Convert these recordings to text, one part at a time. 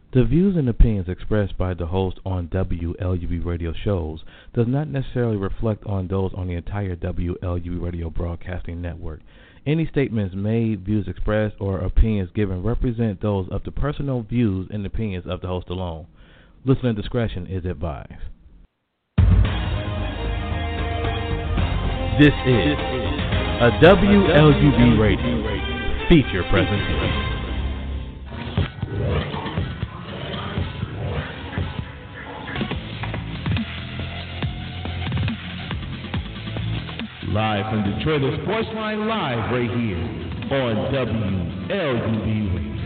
The views and opinions expressed by the host on WLUB radio shows does not necessarily reflect on those on the entire WLUB radio broadcasting network. Any statements made, views expressed, or opinions given represent those of the personal views and opinions of the host alone. Listener discretion is advised. This is a WLUB radio feature presentation. Live from Detroit, the Sports Line Live right here on WLUB Radio.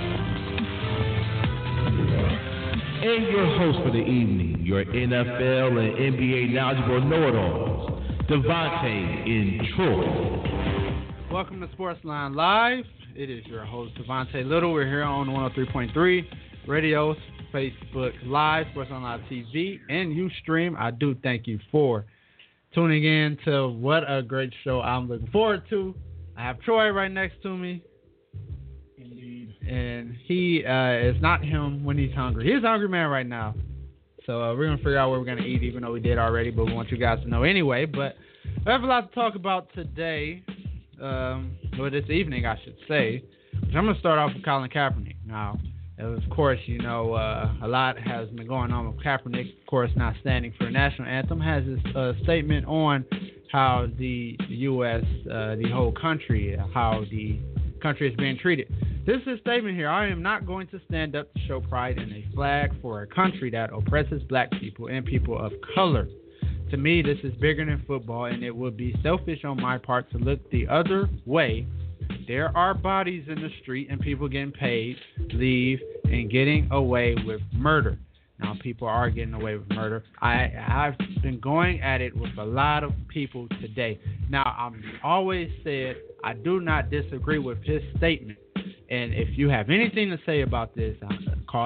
And your host for the evening, your NFL and NBA knowledgeable know-it-alls, Devontae in Troy. Welcome to Sports Line Live. It is your host, Devontae Little. We're here on 103.3 Radio, Facebook Live, Sports Line Live TV, and Ustream. I do thank you for tuning in to what a great show I'm looking forward to. I have Troy right next to me. Indeed. And he is not him when he's hungry. He's a hungry man right now. So we're going to figure out what we're going to eat, even though we did already, but we want you guys to know anyway. But we have a lot to talk about today, or this evening, I should say. Which I'm going to start off with Colin Kaepernick. Now, of course, you know, a lot has been going on with Kaepernick, of course, not standing for the national anthem, has this statement on how the U.S., the whole country, how the country is being treated. This is a statement here. I am not going to stand up to show pride in a flag for a country that oppresses black people and people of color. To me, this is bigger than football, and it would be selfish on my part to look the other way. There are bodies in the street and people getting paid, leave, and getting away with murder. Now, people are getting away with murder. I've been going at it with a lot of people today. Now, I've always said I do not disagree with his statement. And if you have anything to say about this, call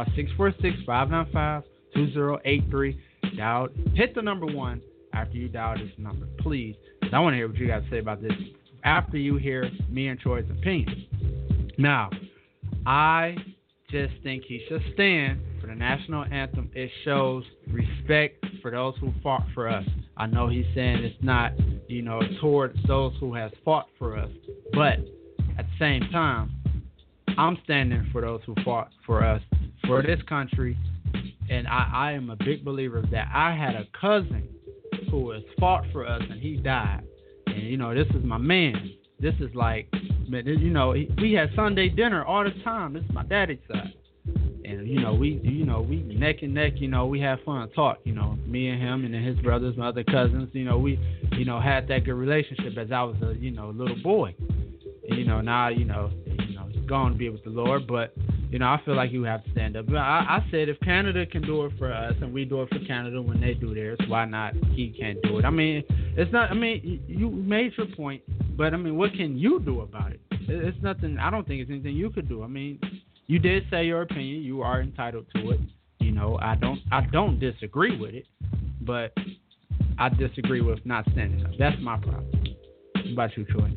646-595-2083. Hit the number 1 after you dial this number, please. Because I want to hear what you guys say about this after you hear me and Troy's opinion. Now, I just think he should stand for the national anthem. It shows respect for those who fought for us. I know he's saying it's not, you know, towards those who has fought for us, but at the same time, I'm standing for those who fought for us, for this country, and I am a big believer of that. I had a cousin who has fought for us, and he died. And, you know, this is my man. This is like, you know, we had Sunday dinner all the time. This is my daddy's side. And, you know, we neck and neck, you know, we had fun, talk, you know, me and him and then his brothers, my other cousins, you know, we, you know, had that good relationship as I was a, you know, little boy. And, you know, now, you know, he's gone to be with the Lord, but, you know, I feel like you have to stand up. I said if Canada can do it for us and we do it for Canada when they do theirs, why not he can't do it? I mean, it's not, I mean, you made your point, but, I mean, what can you do about it? It's nothing, I don't think it's anything you could do. I mean, you did say your opinion. You are entitled to it. You know, I don't disagree with it, but I disagree with not standing up. That's my problem. What about you, Troy?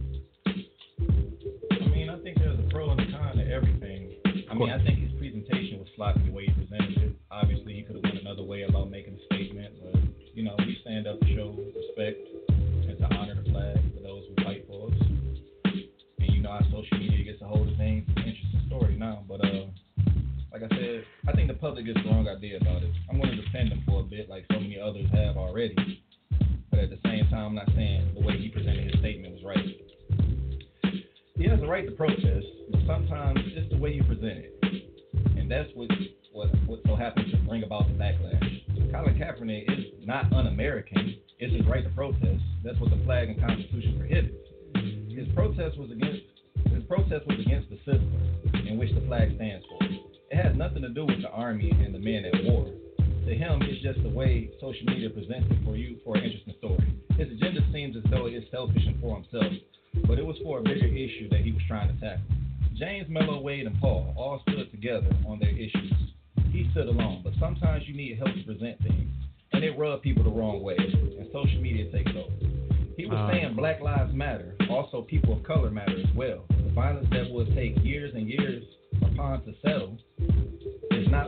I mean, I think there's a pro and a con to everything. I mean, I think his presentation was sloppy the way he presented it. Obviously, he could have went another way about making a statement, but, you know, we stand up to show respect and to honor the flag for those who fight for us. And, you know, our social media gets a hold of things. It's an interesting story now, but, like I said, I think the public gets the wrong idea about it. I'm going to defend him for a bit, like so many others have already. But at the same time, I'm not saying the way he presented his statement was right. He has a right to protest, but sometimes it's the way you present it. And that's what so happens to bring about the backlash. Colin Kaepernick is not un-American. It's his right to protest. That's what the flag and Constitution prohibits. His protest was against the system in which the flag stands for. It has nothing to do with the army and the men at war. To him, it's just the way social media presents it for you for an interesting story. His agenda seems as though it is selfish and for himself, but it was for a bigger issue that he was trying to tackle. James, Melo, Wade, and Paul all stood together on their issues. He stood alone, but sometimes you need help to present things, and it rubbed people the wrong way, and social media takes over. He was saying Black Lives Matter, also people of color matter as well. The violence that would take years and years upon to settle is not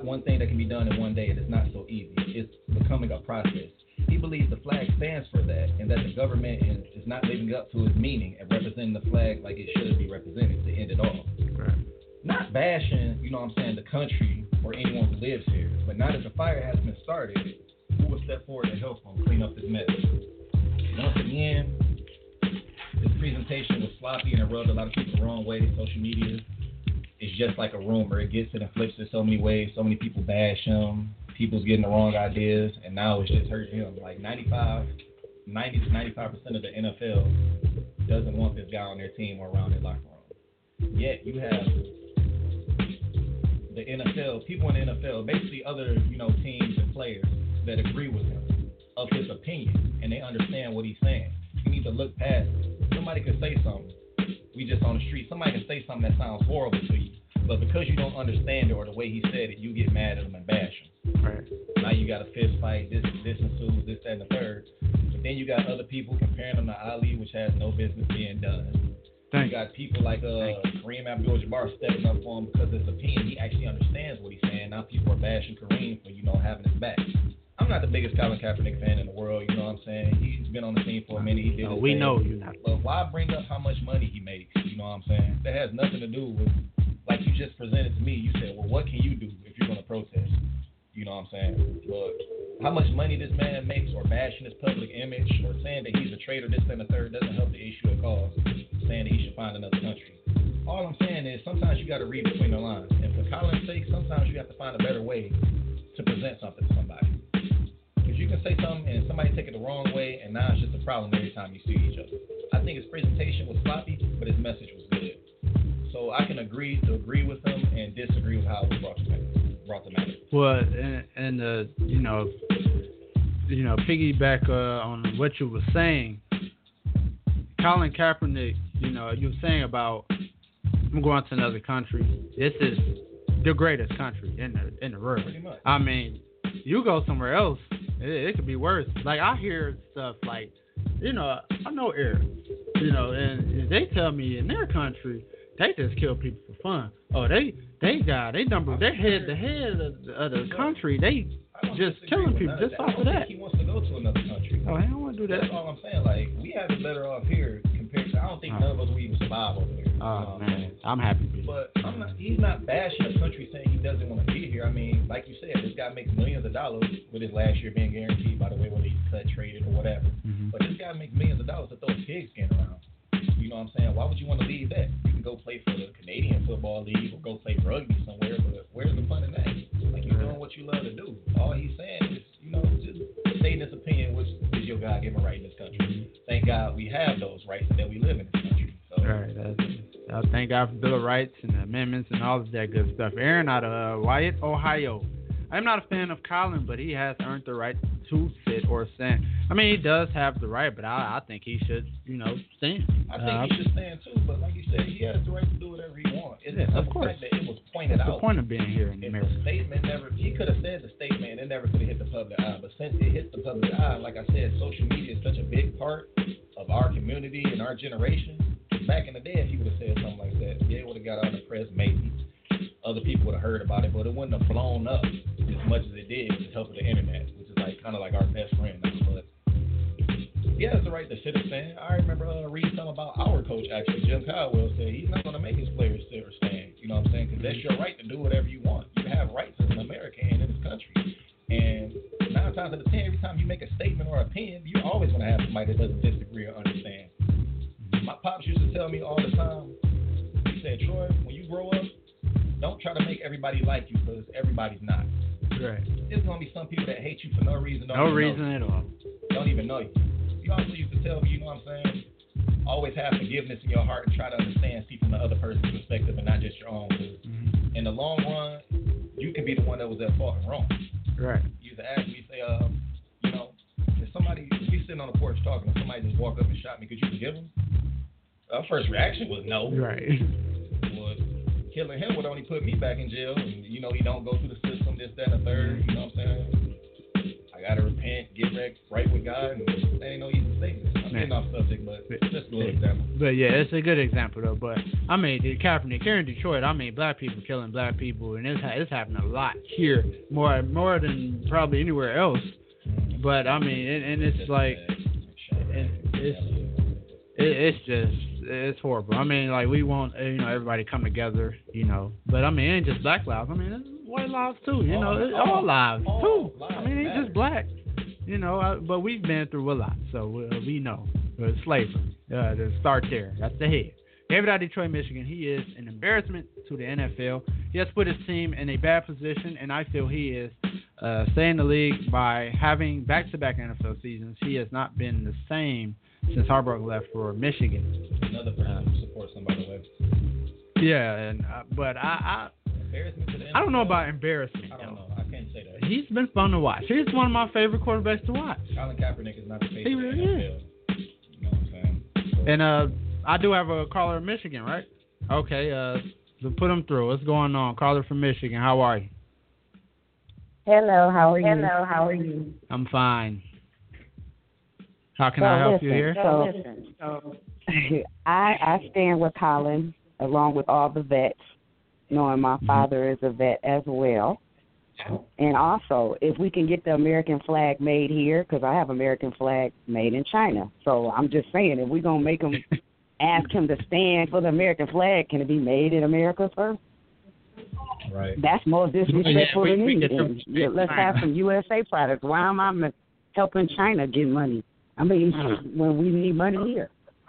not one thing that can be done in one day, and it's not so easy. It's becoming a process. He believes the flag stands for that, and that the government is not living up to its meaning and representing the flag like it should be represented to end it all. Right. Not bashing, you know what I'm saying, the country or anyone who lives here, but now that the fire has been started, who will step forward to help them clean up this mess? Once again, this presentation was sloppy and it rubbed a lot of people the wrong way. Social media is just like a rumor. It gets it and flips it so many ways. So many people bash him. People's getting the wrong ideas, and now it's just hurting him. Like 90 to 95% of the NFL doesn't want this guy on their team or around their locker room. Yet you have the NFL, people in the NFL, basically other, teams and players that agree with him of his opinion, and they understand what he's saying. You need to look past it. Somebody could say something. We just on the street. Somebody can say something that sounds horrible to you, but because you don't understand it or the way he said it, you get mad at him and bash him. Right. Now you got a fist fight. This ensues. This, that, and the third. But then you got other people comparing him to Ali, which has no business being done. You got people like Kareem Abdul-Jabbar stepping up for him because of his opinion. He actually understands what he's saying. Now people are bashing Kareem for, having his back. I'm not the biggest Colin Kaepernick fan in the world, you know what I'm saying? He's been on the scene for a minute. He did his thing. Know you're not. But why bring up how much money he makes, you know what I'm saying? That has nothing to do with, like you just presented to me. You said, well, what can you do if you're going to protest? You know what I'm saying? Look, how much money this man makes or bashing his public image or saying that he's a traitor, this, and the third, doesn't help the issue or cause, saying that he should find another country. All I'm saying is sometimes you got to read between the lines. And for Colin's sake, sometimes you have to find a better way to present something to somebody. Because you can say something and somebody take it the wrong way, and now it's just a problem every time you see each other. I think his presentation was sloppy, but his message was good. So I can agree with him and disagree with how it was brought to matter. Well, and piggyback on what you were saying, Colin Kaepernick, you were saying about I'm going to another country. This is the greatest country in the world. Pretty much. I mean, you go somewhere else, it could be worse. Like I hear stuff like, I know Arabs, and they tell me in their country they just kill people for fun. Oh, they head the head of the country. They just killing people just off of that. He wants to go to another country. Oh, I don't want to do that. That's all I'm saying. Like we have it better off here compared to. I don't think none of us will even survive over there. Oh man, I'm happy. But he's not bashing the country saying he doesn't want to be here. I mean, like you said, this guy makes millions of dollars with his last year being guaranteed, by the way, whether he's cut, traded, or whatever. Mm-hmm. But this guy makes millions of dollars to throw pigskin around. You know what I'm saying? Why would you want to leave that? You can go play for the Canadian Football League or go play rugby somewhere, but where's the fun in that? Like, you're doing what you love to do. All he's saying is, just stating his opinion, which is your God-given right in this country. Mm-hmm. Thank God we have those rights and that we live in this country. So. Right. Thank God for Bill of Rights and the amendments and all of that good stuff. Aaron out of Wyatt, Ohio. I'm not a fan of Colin, but he has earned the right to sit or stand. I mean, he does have the right, but I think he should, stand. I think he should stand too, but like you said, he has the right to do whatever he wants. Of course. Fact that it was pointed out. That's the point of being here in America. The statement he could have said the statement, it never could have hit the public eye. But since it hit the public eye, like I said, social media is such a big part of our community and our generation. Back in the day, if he would have said something like that, yeah, it would have got out in the press, maybe. Other people would have heard about it, but it wouldn't have blown up as much as it did with the help of the internet, which is kind of like our best friend now. But he has the right to sit and stand. I remember reading something about our coach, actually, Jim Caldwell, said he's not going to make his players sit or stand. You know what I'm saying? Because that's your right to do whatever you want. You have rights as an American in this country. And 9 times out of 10, every time you make a statement or opinion, you're always going to have somebody that doesn't disagree or understand. My pops used to tell me all the time, he said, Troy, when you grow up, don't try to make everybody like you because everybody's not. Right. There's going to be some people that hate you for no reason. No reason at all. Don't even know you. You also used to tell me, you know what I'm saying? Always have forgiveness in your heart and try to understand, see from the other person's perspective and not just your own. Because in the long run, you can be the one that was at fault and wrong. Right. You used to ask me, say, if we sitting on the porch talking and somebody just walked up and shot me, could you forgive him? Our first reaction was no. Right. Well, killing him would only put me back in jail, and he don't go through the system, this, that, and the third. You know what I'm saying? I gotta repent, get right with God, and that ain't no easy statement. getting off subject, but just a little example. But yeah, it's a good example though. But I mean, Kaepernick here in Detroit, I mean, black people killing black people, and it's happening a lot here, more than probably anywhere else. But I mean, and it's like, it's horrible. I mean, like we want everybody to come together, But I mean, it ain't just black lives. I mean, it's white lives too. It's all lives too. I mean, it ain't just black. But we've been through a lot, so we know. Slavery, to start there. That's the head. David out of Detroit, Michigan. He is an embarrassment to the NFL. He has put his team in a bad position, and I feel he is staying in the league by having back-to-back NFL seasons. He has not been the same since Harbaugh left for Michigan. Another person who supports somebody left. Yeah, but I don't know about embarrassment. I don't know. I can't say that. He's been fun to watch. He's one of my favorite quarterbacks to watch. Colin Kaepernick is not the face he of the really NFL. is. You know what I'm saying? So, And I do have a caller in Michigan, right? Okay, so put him through. What's going on? Caller from Michigan. How are you? Hello, how are you? I'm fine. How can I help you here? So I stand with Colin along with all the vets, knowing my father is a vet as well. And also, if we can get the American flag made here, because I have American flag made in China. So I'm just saying, if we're going to make him ask him to stand for the American flag, can it be made in America first? right. That's more disrespectful than anything. Let's have China. some USA products. Why am I helping China get money? I mean, when we need money here.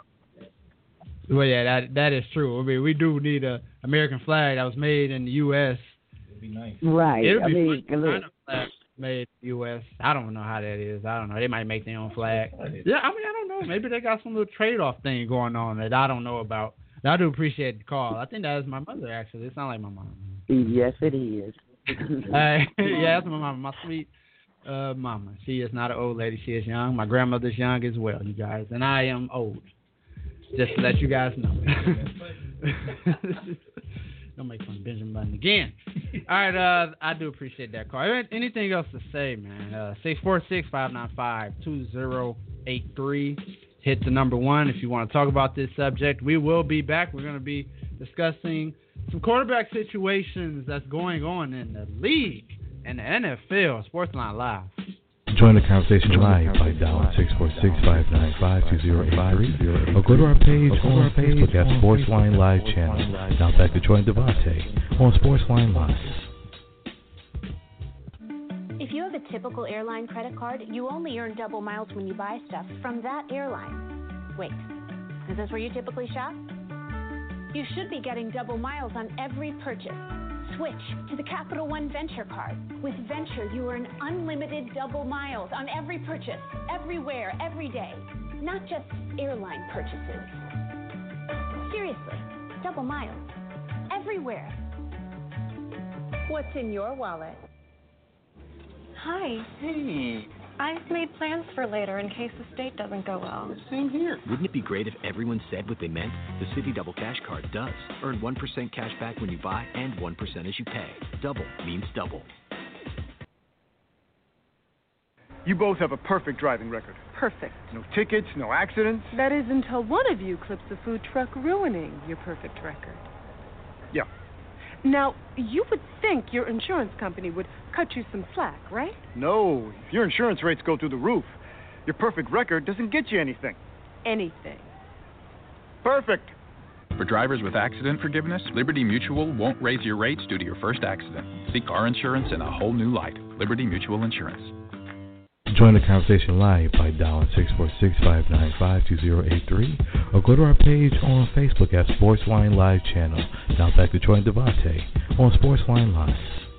Well, yeah, that is true. I mean, we do need a American flag that was made in the U.S. It'd be nice. Right. It'll I be mean, fun. look, China flag made in the U.S. I don't know how that is. I don't know. They might make their own flag. Yeah, I mean, I don't know. Maybe they got some little trade-off thing going on that I don't know about. I do appreciate the call. I think that is my mother, actually. It sounds like my mom. yes, it is. Yeah, that's my mama, my sweet mama. She is not an old lady. She is young. My grandmother's young as well, you guys. And I am old. Just to let you guys know. Don't make fun of Benjamin Button again. All right, I do appreciate that call. Anything else to say, man? 646-595-2083. Hit the number 1 if you want to talk about this subject. We will be back. We're going to be discussing some quarterback situations that's going on in the league and the NFL. Sportsline Live. Join the conversation live by dialing 646-595-2083 or go to our page on Facebook at Sportsline Live channel. Now back to Troy and Devontae on Sportsline Live. If you have a typical airline credit card, you only earn double miles when you buy stuff from that airline. Wait, is this where you typically shop? You should be getting double miles on every purchase. Switch to the Capital One Venture Card. With Venture, you earn unlimited double miles on every purchase, everywhere, every day. Not just airline purchases. Seriously, double miles. Everywhere. What's in your wallet? Hi. Hey. I've made plans for later in case the state doesn't go well. Same here. Wouldn't it be great if everyone said what they meant? The Citi Double Cash Card does. Earn 1% cash back when you buy and 1% as you pay. Double means double. You both have a perfect driving record. Perfect. No tickets, no accidents. That is until one of you clips a food truck, ruining your perfect record. Yeah. Now, you would think your insurance company would cut you some slack, right? No, if your insurance rates go through the roof, your perfect record doesn't get you anything. Anything. Perfect. For drivers with accident forgiveness, Liberty Mutual won't raise your rates due to your first accident. See car insurance in a whole new light. Liberty Mutual Insurance. Join the conversation live by dialing 646-595-2083 or go to our page on Facebook at Sportsline Live channel. Now back to Troy and Devontae on Sportsline Live.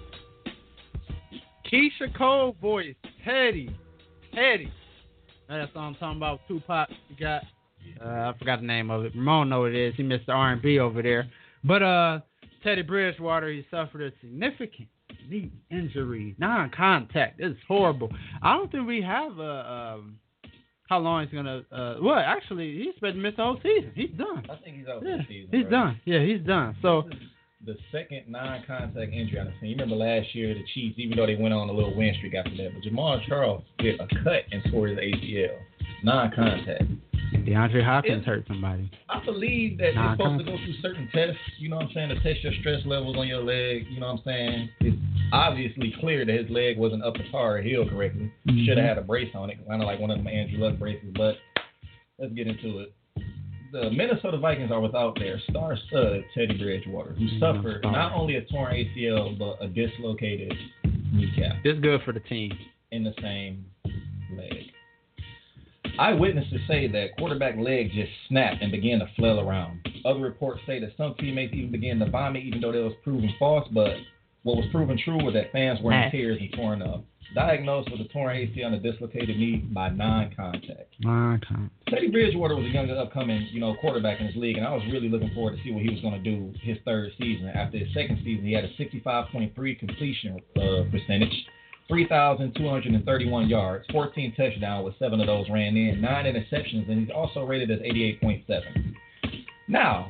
Keisha Cole voice, Teddy. That's what I'm talking about. Tupac, you got, I forgot the name of it. Ramon know what it is. He missed the R&B over there. But Teddy Bridgewater, he suffered a significant knee injury, non-contact. It's horrible. I don't think we have how long he's gonna. Well, actually, he's supposed to miss the whole season. He's done. I think he's out for the season. He's done. Yeah, he's done. So the second non-contact injury on the team. You remember last year the Chiefs, even though they went on a little win streak after that, but Jamal Charles did a cut and tore his ACL, non-contact. And DeAndre Hopkins hurt somebody. I believe that you're supposed to go through certain tests, you know what I'm saying, to test your stress levels on your leg, you know what I'm saying? It's obviously clear that his leg wasn't up to par or healed correctly. Mm-hmm. Should have had a brace on it, kind of like one of them Andrew Luck braces, but let's get into it. The Minnesota Vikings are without their star stud, Teddy Bridgewater, who suffered not only a torn ACL, but a dislocated kneecap. This is good for the team. In the same leg. Eyewitnesses say that quarterback leg just snapped and began to flail around. Other reports say that some teammates even began to vomit, even though that was proven false, but what was proven true was that fans were in tears and torn up. Diagnosed with a torn ACL and a dislocated knee by non-contact. Teddy Bridgewater was a young upcoming, quarterback in this league, and I was really looking forward to see what he was going to do his third season. After his second season, he had a 65.3 completion percentage, 3,231 yards, 14 touchdowns, with 7 of those ran in, 9 interceptions, and he's also rated as 88.7. Now,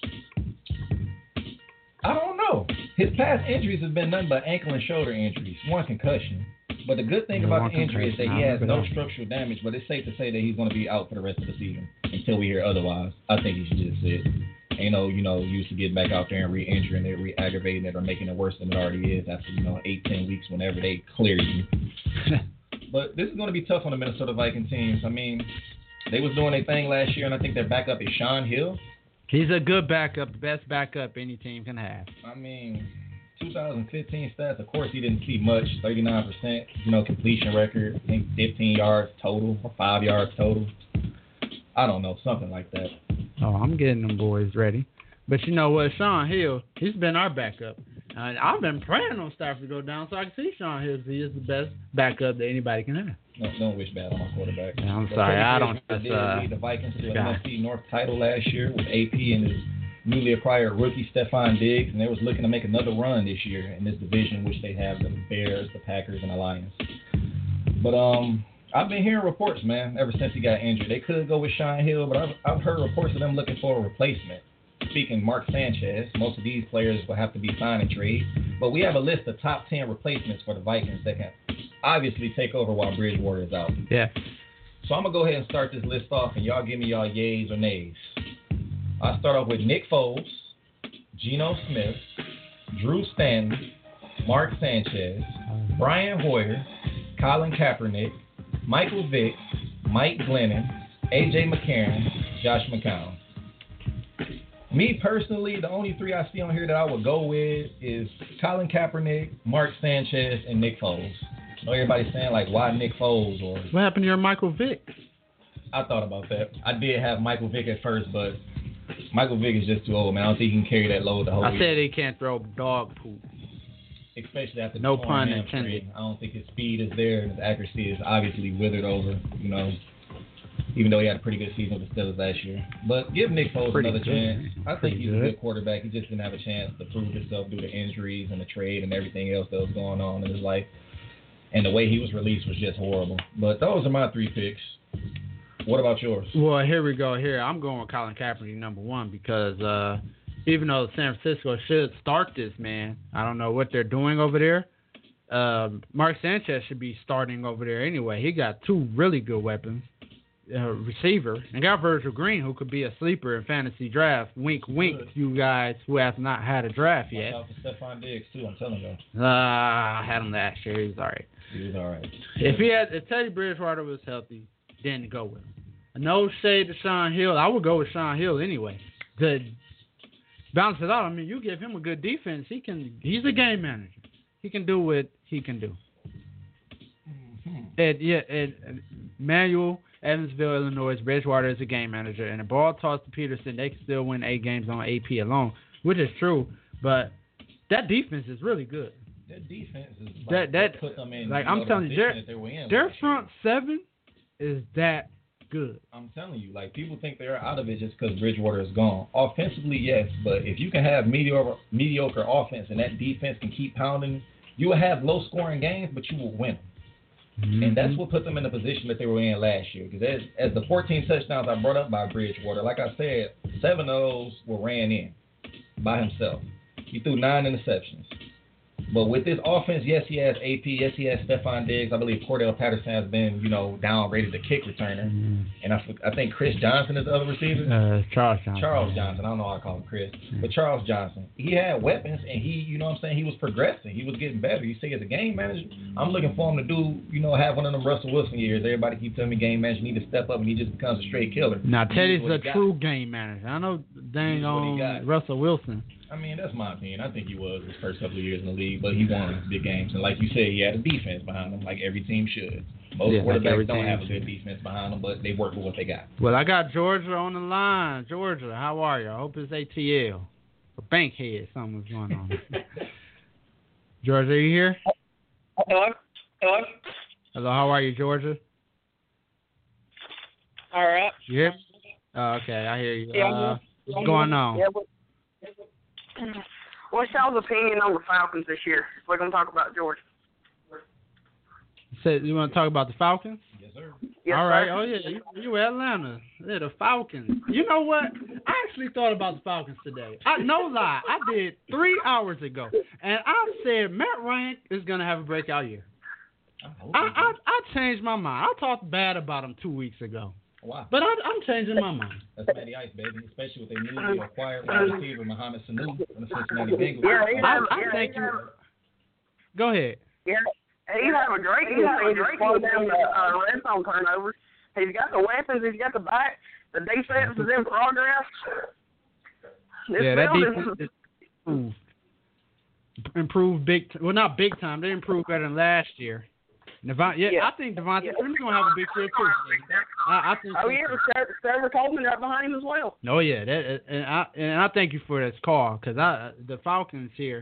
I don't know. His past injuries have been nothing but ankle and shoulder injuries, one concussion. But the good thing about the injury is that he has no structural damage, but it's safe to say that he's going to be out for the rest of the season until we hear otherwise. I think he should just sit. Ain't no use to get back out there and re-injuring it, re-aggravating it, or making it worse than it already is after, 8-10 weeks whenever they clear you. But this is going to be tough on the Minnesota Vikings teams. I mean, they was doing their thing last year, and I think their backup is Shaun Hill. He's a good backup, the best backup any team can have. I mean, 2015 stats, of course, he didn't see much, 39%, completion record, I think 15 yards total or 5 yards total. I don't know, something like that. Oh, I'm getting them boys ready. But you know what, Shaun Hill, he's been our backup. And I've been praying on Stafford to go down so I can see Shaun Hill. He is the best backup that anybody can have. No, don't wish bad on my quarterback. Yeah, I'm sorry, I don't. Did lead the Vikings to an NFC North title last year with AP and his newly acquired rookie Stephon Diggs, and they was looking to make another run this year in this division, which they have the Bears, the Packers, and the Lions. But I've been hearing reports, man, ever since he got injured. They could go with Shaun Hill, but I've heard reports of them looking for a replacement. Speaking Mark Sanchez, most of these players will have to be signed and trade, but we have a list of top 10 replacements for the Vikings that can obviously take over while Bridgewater is out. Yeah. So I'm going to go ahead and start this list off, and y'all give me y'all yays or nays. I'll start off with Nick Foles, Geno Smith, Drew Stanley, Mark Sanchez, Brian Hoyer, Colin Kaepernick, Michael Vick, Mike Glennon, A.J. McCarron, Josh McCown. Me personally, the only 3 I see on here that I would go with is Colin Kaepernick, Mark Sanchez, and Nick Foles. I know everybody's saying, why Nick Foles? Or what happened to your Michael Vick? I thought about that. I did have Michael Vick at first, but Michael Vick is just too old, man. I don't think he can carry that load the whole year. I said he can't throw dog poop. Especially after no pun intended. I don't think his speed is there, and his accuracy is obviously withered over, even though he had a pretty good season with the Steelers last year. But give Nick Foles another chance. I think he's a good quarterback. He just didn't have a chance to prove himself due to injuries and the trade and everything else that was going on in his life. And the way he was released was just horrible. But those are my 3 picks. What about yours? Well, here we go. I'm going with Colin Kaepernick, number 1, because even though San Francisco should start this, man, I don't know what they're doing over there. Mark Sanchez should be starting over there anyway. He got 2 really good weapons. Receiver, and got Virgil Green, who could be a sleeper in fantasy draft. Wink, wink, you guys who have not had a draft yet. Watch out for Stephon Diggs too, I'm telling you. I had him last year. He was all right. If Teddy Bridgewater was healthy, then go with him. No shade to Shaun Hill. I would go with Shaun Hill anyway. Good. Bounce it out. I mean, you give him a good defense. He's a game manager. He can do what he can do. Manuel, Evansville, Illinois, Bridgewater is a game manager, and the ball tossed to Peterson, they can still win 8 games on AP alone, which is true, but that defense is really good. Their defense is that put them in. I'm telling you, their front 7 is that good. I'm telling you, people think they're out of it just because Bridgewater is gone. Offensively, yes, but if you can have mediocre offense and that defense can keep pounding, you will have low-scoring games, but you will win them. Mm-hmm. And that's what put them in the position that they were in last year. Because as the 14 touchdowns I brought up by Bridgewater, like I said, 7 of those were ran in by himself. He threw 9 interceptions. But with this offense, yes, he has AP. Yes, he has Stephon Diggs. I believe Cordell Patterson has been, downgraded to kick returner. And I think Chris Johnson is the other receiver. Charles Johnson. Charles Johnson. I don't know why I call him Chris. But Charles Johnson. He had weapons, and he, he was progressing. He was getting better. You see, as a game manager, I'm looking for him to do, have one of them Russell Wilson years. Everybody keep telling me game manager need to step up, and he just becomes a straight killer. Now, Teddy's a true game manager. I know dang on Russell Wilson. I mean, that's my opinion. I think he was his first couple of years in the league, but he won big games. And like you said, he had a defense behind him, like every team should. Most quarterbacks don't have a good defense behind them, but they work with what they got. Well, I got Georgia on the line. Georgia, how are you? I hope it's ATL. Or Bankhead, something was going on. Georgia, are you here? Hello? Hello, how are you, Georgia? All right. You hear me? Okay, I hear you. Yeah, what's going on? Yeah, what's y'all's opinion on the Falcons this year? We're going to talk about Georgia. So you want to talk about the Falcons? Yes, sir. Yes, all right. sir. Oh, yeah. You Atlanta. Yeah, the Falcons. You know what? I actually thought about the Falcons today. No lie. I did 3 hours ago. And I said Matt Ryan is going to have a breakout year. I changed my mind. I talked bad about him 2 weeks ago. Wow. But I'm changing my mind. That's Matty Ice, baby. Especially with their newly acquired wide receiver, Mohamed Sanu from the Cincinnati Bengals. I think you... Go ahead. Yeah, he's having a great game. He's slowing down the red zone turnovers. He's got the weapons. He's got the back. The defense is in progress. That defense is improved not big time. They improved better than last year. I think Devontae Freeman's going to have a big year too. I think. Oh yeah, Trevor Coleman right behind him as well. Oh yeah, and I thank you for this call because the Falcons here,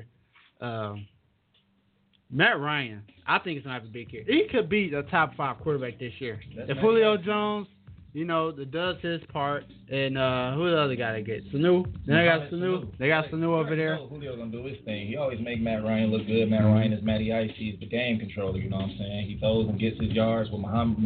Matt Ryan, I think he's going to have a big year. He could be a top 5 quarterback this year. If Julio Jones, does his part, and who the other guy they get? Sanu. Then they got Sanu. They got Sanu over there. Julio gonna do his thing. He always make Matt Ryan look good. Matt Ryan is Matty Ice. He's the game controller. You know what I'm saying? He throws and gets his yards with Mohamed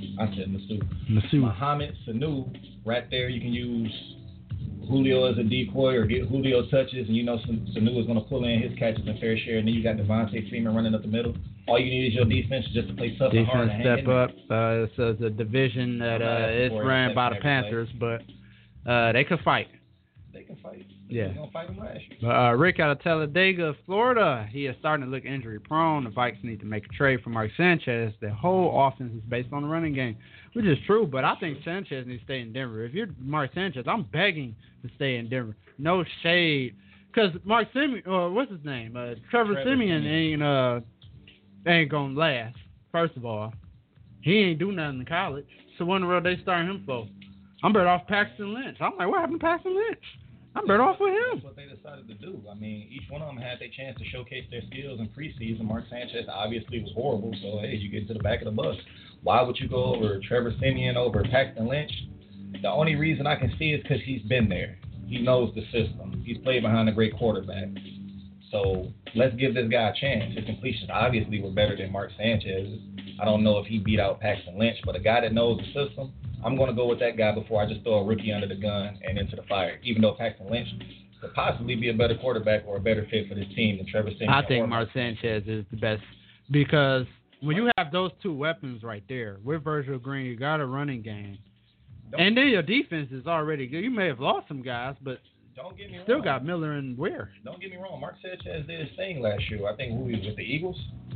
Sanu right there. You can use Julio as a decoy or get Julio touches, and Sanu is going to pull in his catches and fair share. And then you got Devontae Freeman running up the middle. All you need is your defense just to play tough and hard. Defense step up. It's a division that is ran by the Panthers, but they could fight. They can fight. Yeah. They're going to fight them last year. But Rick out of Talladega, Florida, he is starting to look injury prone. The Vikings need to make a trade for Mark Sanchez. The whole offense is based on the running game, which is true, but I think Sanchez needs to stay in Denver. If you're Mark Sanchez, I'm begging to stay in Denver. No shade. Because Mark Simeon, what's his name? Trevor Simeon ain't going to last, first of all. He ain't do nothing in college. So what in the world they starting him for? I'm better off Paxton Lynch. I'm like, what happened to Paxton Lynch? I'm better off with him. That's what they decided to do. I mean, each one of them had their chance to showcase their skills in preseason. Mark Sanchez obviously was horrible, so, hey, you get to the back of the bus. Why would you go over Trevor Simeon over Paxton Lynch? The only reason I can see is because he's been there. He knows the system. He's played behind a great quarterback. So let's give this guy a chance. His completions obviously were better than Mark Sanchez's. I don't know if he beat out Paxton Lynch, but a guy that knows the system, I'm going to go with that guy before I just throw a rookie under the gun and into the fire, even though Paxton Lynch could possibly be a better quarterback or a better fit for this team than Trevor Simeon. I think Mark Sanchez is the best because when you have those two weapons right there, with Virgil Green, you got a running game. And then your defense is already good. You may have lost some guys, but don't get me still wrong. Got Miller and Ware. Don't get me wrong. Mark Sanchez did his thing last year. I think he was with the Eagles.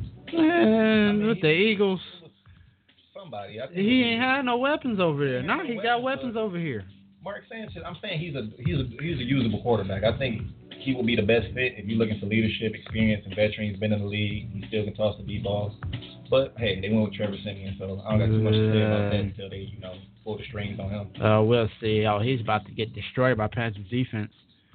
And with the Eagles. Somebody. He ain't had no weapons over there. Now he got weapons over here. Mark Sanchez, I'm saying he's a usable quarterback. I think he will be the best fit if you're looking for leadership, experience, and veteran. He's been in the league. He still can toss the deep balls. But hey, they went with Trevor Simeon, so I don't got too much to say about that until they, pull the strings on him. We'll see. Oh, he's about to get destroyed by Panthers defense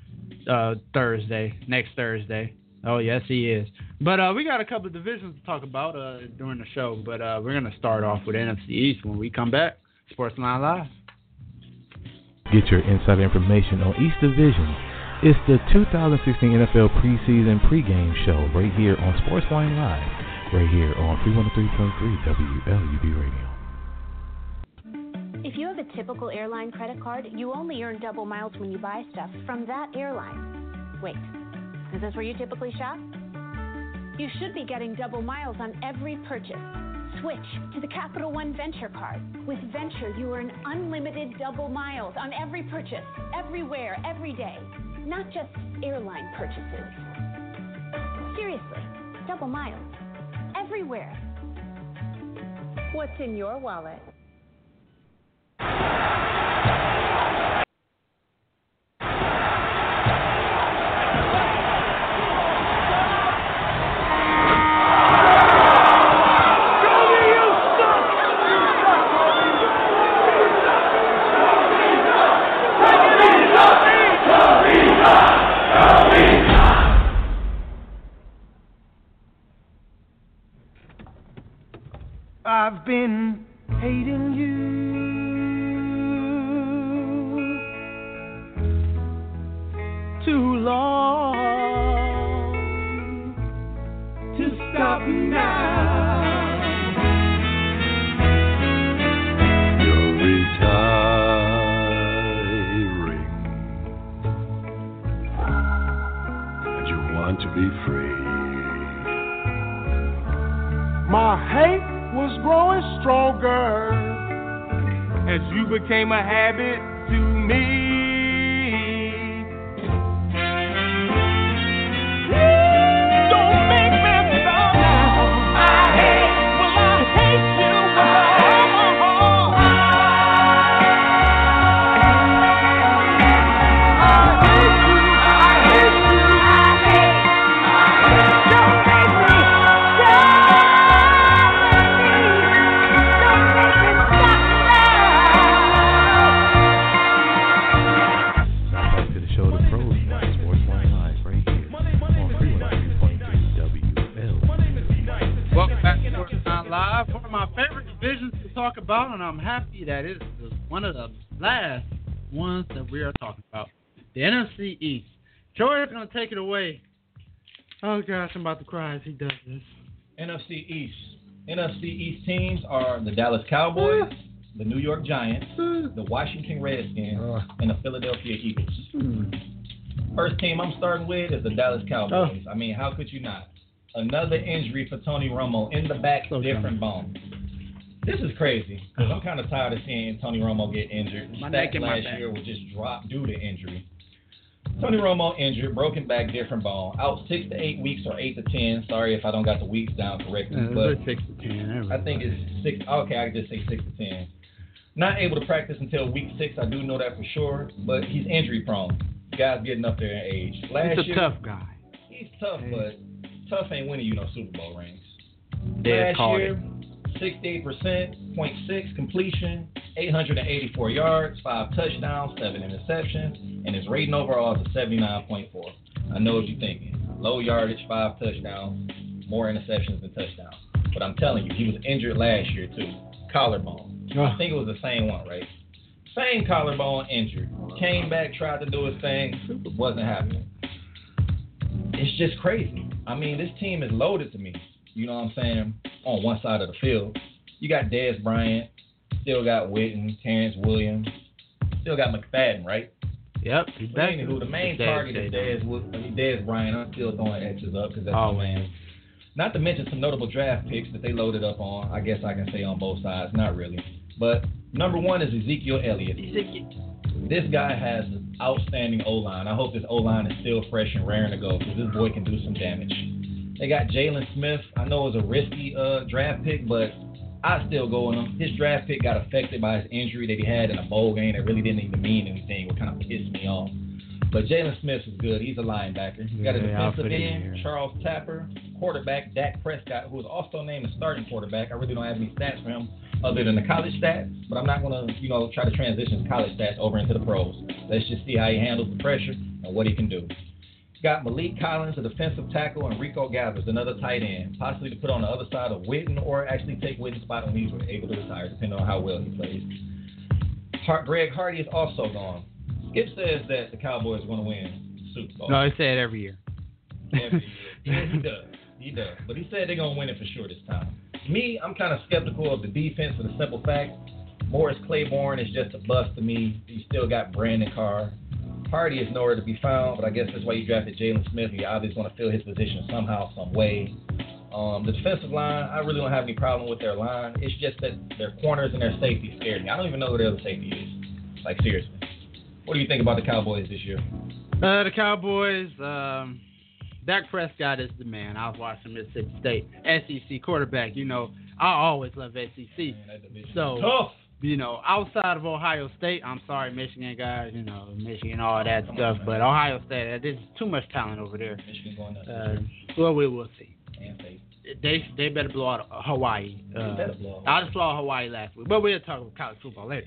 next Thursday. Oh, yes, he is. But we got a couple of divisions to talk about during the show. But we're going to start off with NFC East when we come back. Sportsline Live. Get your insider information on East Division. It's the 2016 NFL preseason pregame show right here on Sportsline Live, right here on 313.3 WLUB Radio. If you have a typical airline credit card, you only earn double miles when you buy stuff from that airline. Wait, is this where you typically shop? You should be getting double miles on every purchase. Switch to the Capital One Venture Card. With Venture, you earn unlimited double miles on every purchase, everywhere, every day. Not just airline purchases. Seriously, double miles. Everywhere. What's in your wallet? I've been hating you too long to stop now. You're retiring and you want to be free. My hate was growing stronger as you became a habit to me. Don't make me stop now. I hate you. Live, one of my favorite divisions to talk about, and I'm happy that it is one of the last ones that we are talking about. The NFC East. Joy is going to take it away. Oh gosh, I'm about to cry as he does this. NFC East. NFC East teams are the Dallas Cowboys, the New York Giants, the Washington Redskins, and the Philadelphia Eagles. First team I'm starting with is the Dallas Cowboys. I mean, how could you not? Another injury for Tony Romo in the back, different bone. This is crazy because I'm kind of tired of seeing Tony Romo get injured. His stats last year was just dropped due to injury. Tony Romo injured, broken back, different bone, out 6 to 8 weeks or 8 to 10. Sorry if I don't got the weeks down correctly, but 6 to 10. I think it's 6. Okay, I can just say 6 to 10. Not able to practice until week 6. I do know that for sure, but he's injury prone. Guy's getting up there in age. He's a tough guy. He's tough, but tough ain't winning you no Super Bowl rings. Last year, 68%, 0.6 completion, 884 yards, 5 touchdowns, 7 interceptions, and his rating overall is a 79.4. I know what you're thinking. Low yardage, 5 touchdowns, more interceptions than touchdowns. But I'm telling you, he was injured last year too. Collarbone. I think it was the same one, right? Same collarbone injured. Came back, tried to do his thing, wasn't happening. It's just crazy. I mean, this team is loaded to me. You know what I'm saying? On one side of the field. You got Dez Bryant, still got Witten, Terrence Williams, still got McFadden, right? Yep. Anywho, the main target is Dez Bryant. I'm still throwing X's up because that's my man. Not to mention some notable draft picks that they loaded up on. I guess I can say on both sides. Not really. But number one is Ezekiel Elliott. This guy has an outstanding O-line. I hope this O-line is still fresh and raring to go because this boy can do some damage. They got Jalen Smith. I know it was a risky draft pick, but I still go with him. His draft pick got affected by his injury that he had in a bowl game that really didn't even mean anything. What kind of pissed me off. But Jalen Smith is good. He's a linebacker. You got a defensive end, Charles Tapper, quarterback, Dak Prescott, who was also named a starting quarterback. I really don't have any stats for him other than the college stats, but I'm not going to, try to transition college stats over into the pros. Let's just see how he handles the pressure and what he can do. Got Malik Collins, a defensive tackle, and Rico Gathers, another tight end, possibly to put on the other side of Witten or actually take Witten's spot when he's able to retire, depending on how well he plays. Greg Hardy is also gone. Skip says that the Cowboys are going to win the Super Bowl. No, he said it every year. Every year. Yeah, he does. But he said they're going to win it for sure this time. Me, I'm kind of skeptical of the defense for the simple fact Morris Claiborne is just a bust to me. You still got Brandon Carr. Hardy is nowhere to be found, but I guess that's why you drafted Jalen Smith. You obviously want to fill his position somehow, some way. The defensive line, I really don't have any problem with their line. It's just that their corners and their safety scared me. I don't even know who their other safety is. Like, seriously. What do you think about the Cowboys this year? The Cowboys, Dak Prescott is the man. I was watching Mississippi State, SEC quarterback. You know, I always love SEC. Man, so, tough. You know, outside of Ohio State, I'm sorry, Michigan guys, you know, Michigan, all that stuff. But Ohio State, there's too much talent over there. Michigan going nuts. Well, we will see. And State. They better blow out Hawaii. I just blew out Hawaii last week. But we'll talk about college football later.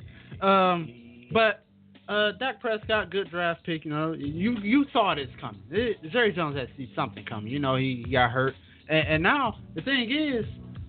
But Dak Prescott, good draft pick. You know, you saw this coming. Jerry Jones had to see something coming. You know, he got hurt. And now, the thing is,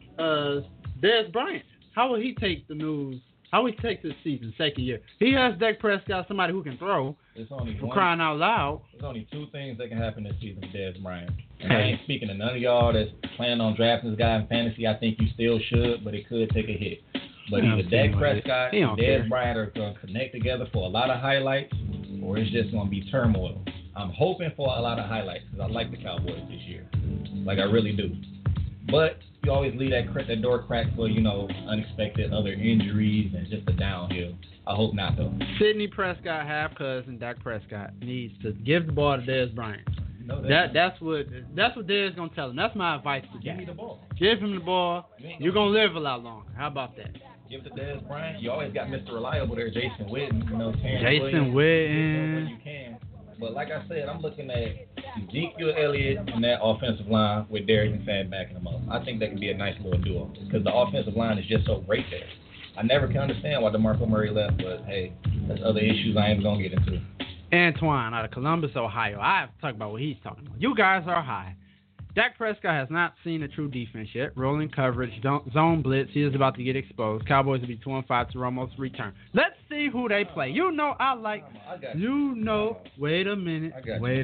Dez Bryant, how will he take the news? How will he take this season, second year? He has Dak Prescott, somebody who can throw. Crying out loud. There's only two things that can happen this season with Dez Bryant. And I ain't speaking to none of y'all that's planning on drafting this guy in fantasy. I think you still should, but it could take a hit. But either Dak Prescott and Dez Bryant are going to connect together for a lot of highlights, or it's just going to be turmoil. I'm hoping for a lot of highlights because I like the Cowboys this year. Like, I really do. But you always leave that door cracked for, you know, unexpected other injuries and just a downhill. I hope not, though. Sidney Prescott, half cousin Dak Prescott, needs to give the ball to Dez Bryant. No, that's what Dez gonna tell him. That's my advice to Give me the ball. Give him the ball. You're gonna live a lot longer. How about that? Give it to Dez Bryant. You always got Mr. Reliable there, Jason Witten. You know, Terrence Jason Witten. You can. But like I said, I'm looking at Ezekiel Elliott and that offensive line with Darius and Fad backing them up. I think that can be a nice little duo because the offensive line is just so great there. I never can understand why DeMarco Murray left, but hey, there's other issues I ain't gonna get into. Antoine out of Columbus, Ohio. I have to talk about what he's talking about. You guys are high. Dak Prescott has not seen a true defense yet. Rolling coverage, zone blitz. He is about to get exposed. Cowboys will be 2-5 to Romo's return. Let's see who they play. You know I like. You know. Wait a minute.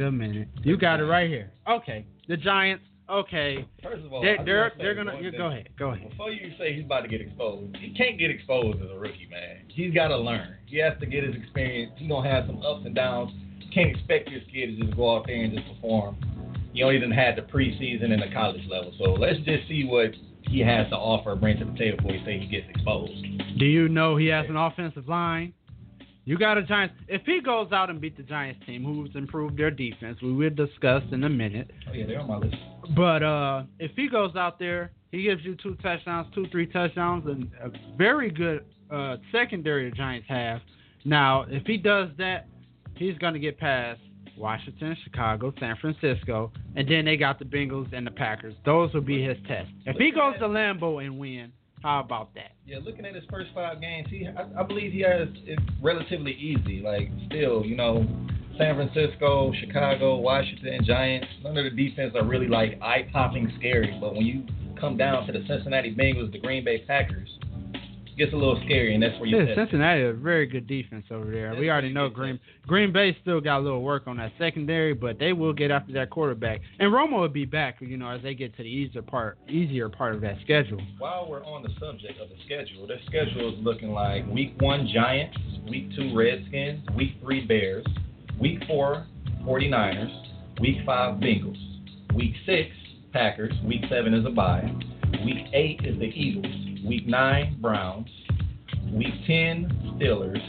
You got it right here. Okay. The Giants. Okay. First of all, they're gonna. Go ahead. Before you say he's about to get exposed, he can't get exposed as a rookie, man. He's got to learn. He has to get his experience. He's gonna have some ups and downs. You can't expect your kid to just go out there and just perform. You know, he didn't have the preseason and the college level. So let's just see what he has to offer, bring to the table before he say he gets exposed. Do you know he has an offensive line? You got a Giants. If he goes out and beat the Giants team, who's improved their defense, we will discuss in a minute. Oh, yeah, they're on my list. But if he goes out there, he gives you 3 touchdowns, and a very good secondary the Giants have. Now, if he does that, he's going to get past Washington, Chicago, San Francisco, and then they got the Bengals and the Packers. Those will be his tests. If he goes to Lambeau and win, how about that? Yeah, looking at his first 5 games, I believe he has it relatively easy. Like, still, you know, San Francisco, Chicago, Washington, Giants, none of the defense are really, like, eye-popping scary. But when you come down to the Cincinnati Bengals, the Green Bay Packers, it gets a little scary, and that's where you Cincinnati has a very good defense over there. We already know Green Bay still got a little work on that secondary, but they will get after that quarterback. And Romo will be back, you know, as they get to the easier part of that schedule. While we're on the subject of the schedule, their schedule is looking like Week 1 Giants, Week 2 Redskins, Week 3 Bears, Week 4 49ers, Week 5 Bengals, Week 6 Packers, Week 7 is a bye, Week 8 is the Eagles, Week 9 Browns, Week 10 Steelers,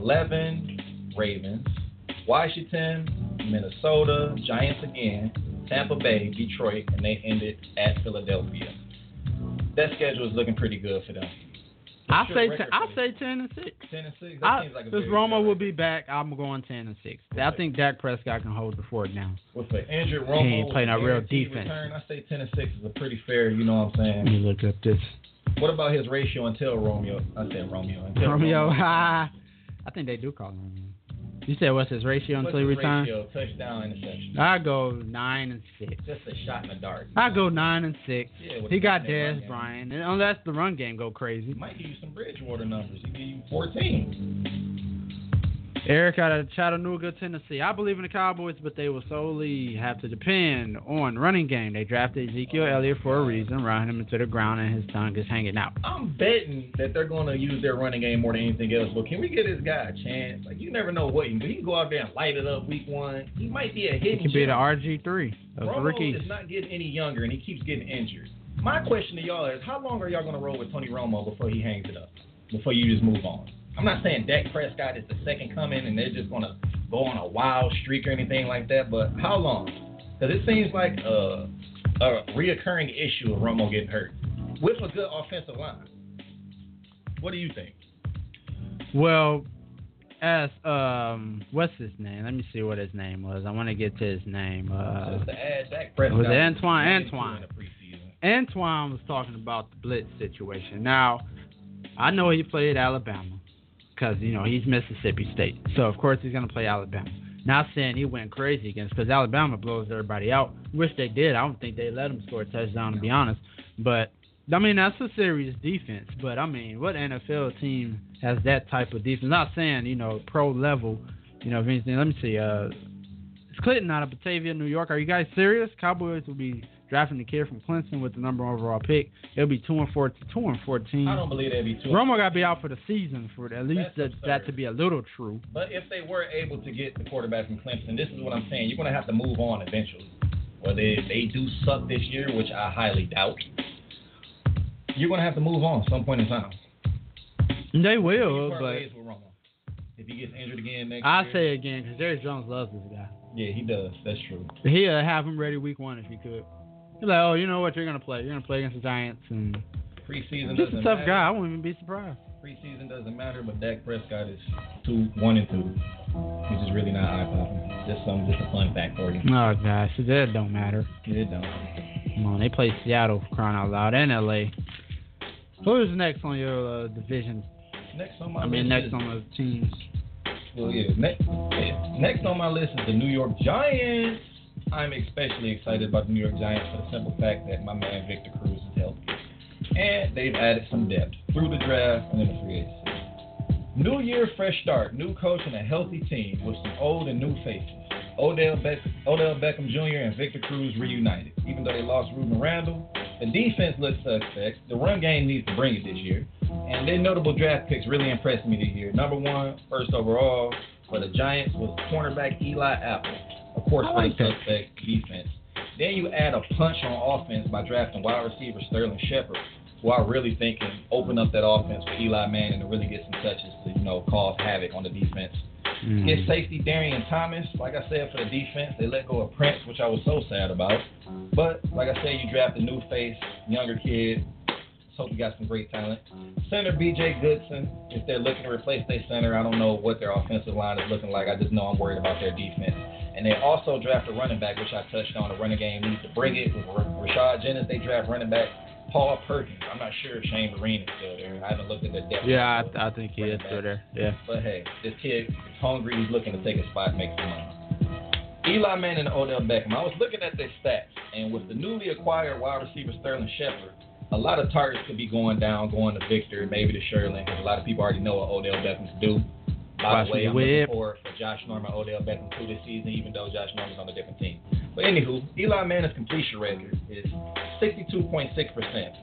11 Ravens, Washington, Minnesota, Giants again, Tampa Bay, Detroit, and they ended at Philadelphia. That schedule is looking pretty good for them. I'll say 10-6. 10-6. That seems like a because Romo will be back, I'm going 10-6. I think Dak Prescott can hold the fort now. With the injured Romo, he ain't playing a real defense. Return, I say 10-6 is a pretty fair. You know what I'm saying? Let me look up this. What about his ratio until Romeo? I said Romeo. Romeo. I think they do call him Romeo. You said what's his ratio until he returns? Ratio, touchdown, interception. I go 9-6. Just a shot in the dark. I go 9-6. Yeah, he got Dez Bryant, unless the run game go crazy. He might give you some Bridgewater numbers. He give you 14. Eric out of Chattanooga, Tennessee. I believe in the Cowboys, but they will solely have to depend on running game. They drafted Ezekiel Elliott for a reason, running him into the ground, and his tongue is hanging out. I'm betting that they're going to use their running game more than anything else. But can we give this guy a chance? Like, you never know what he can do. He can go out there and light it up week one. He might be a hidden He could be the gem. RG3 of the Romo rookies. is not getting any younger, and he keeps getting injured. My question to y'all is, how long are y'all going to roll with Tony Romo before he hangs it up? Before you just move on? I'm not saying Dak Prescott is the second coming and they're just going to go on a wild streak or anything like that, but how long? Because it seems like a reoccurring issue of Romo getting hurt with a good offensive line. What do you think? Well, as what's his name? Let me see what his name was. I want to get to his name. Just to add Dak Prescott. Was it Antoine? In Antoine was talking about the blitz situation. Now, I know he played Alabama because, you know, he's Mississippi State. So, of course, he's going to play Alabama. Not saying he went crazy against, because Alabama blows everybody out. Wish they did. I don't think they let him score a touchdown, to be honest. But, I mean, that's a serious defense. But, I mean, what NFL team has that type of defense? Not saying, you know, pro level, you know, if anything. Let me see. It's Clinton out of Batavia, New York. Are you guys serious? Cowboys will be drafting the kid from Clemson with the number one overall pick. It'll be 2-14. I don't believe they'll be 2-14. Romo got to be out for the season for at least that to be a little true. But if they were able to get the quarterback from Clemson, this is what I'm saying. You're going to have to move on eventually. Whether they do suck this year, which I highly doubt, you're going to have to move on at some point in time. They will, but if he gets injured again next year. I say again, because Jerry Jones loves this guy. Yeah, he does. That's true. He'll have him ready week one if he could. He's like, oh, you know what? You're going to play. You're going to play against the Giants. And preseason just doesn't a tough matter. guy. I wouldn't even be surprised. Preseason doesn't matter, but Dak Prescott is 1-2. He's just really not eye-popping. Just a fun fact for you. Oh, gosh. That don't matter. It don't. Come on. They play Seattle for crying out loud and L.A. Who's next on your division? Next on my next on the teams. Well, next on my list is the New York Giants. I'm especially excited about the New York Giants for the simple fact that my man Victor Cruz is healthy. And they've added some depth through the draft and in the free agency. New year, fresh start, new coach and a healthy team with some old and new faces. Odell Beckham Jr. and Victor Cruz reunited. Even though they lost Ruben Randle, the defense looks suspect. The run game needs to bring it this year. And their notable draft picks really impressed me this year. Number one, first overall for the Giants was cornerback Eli Apple. Of course, for the suspect defense. Then you add a punch on offense by drafting wide receiver Sterling Shepard, who I really think can open up that offense for Eli Manning to really get some touches to, cause havoc on the defense. Get safety Darian Thomas. Like I said, for the defense, they let go of Prince, which I was so sad about. But, like I said, you draft a new face, younger kid. Let's hope you got some great talent. Center B.J. Goodson, if they're looking to replace their center, I don't know what their offensive line is looking like. I just know I'm worried about their defense. And they also draft a running back, which I touched on. The running game needs to bring it. With Rashad Jennings, they draft running back Paul Perkins. I'm not sure if Shane Vereen is still there. I haven't looked at their depth. Yeah, I think he is still there. Yeah. But, hey, this kid is hungry. He's looking to take a spot and make some money. Eli Manning and Odell Beckham. I was looking at their stats, and with the newly acquired wide receiver Sterling Shepard, a lot of targets could be going to Victor, maybe to Sherlin, because a lot of people already know what Odell Beckham can do. By the way, I'm looking forward for Josh Norman, Odell Beckham too this season, even though Josh Norman's on a different team. But anywho, Eli Manning's completion record is 62.6%.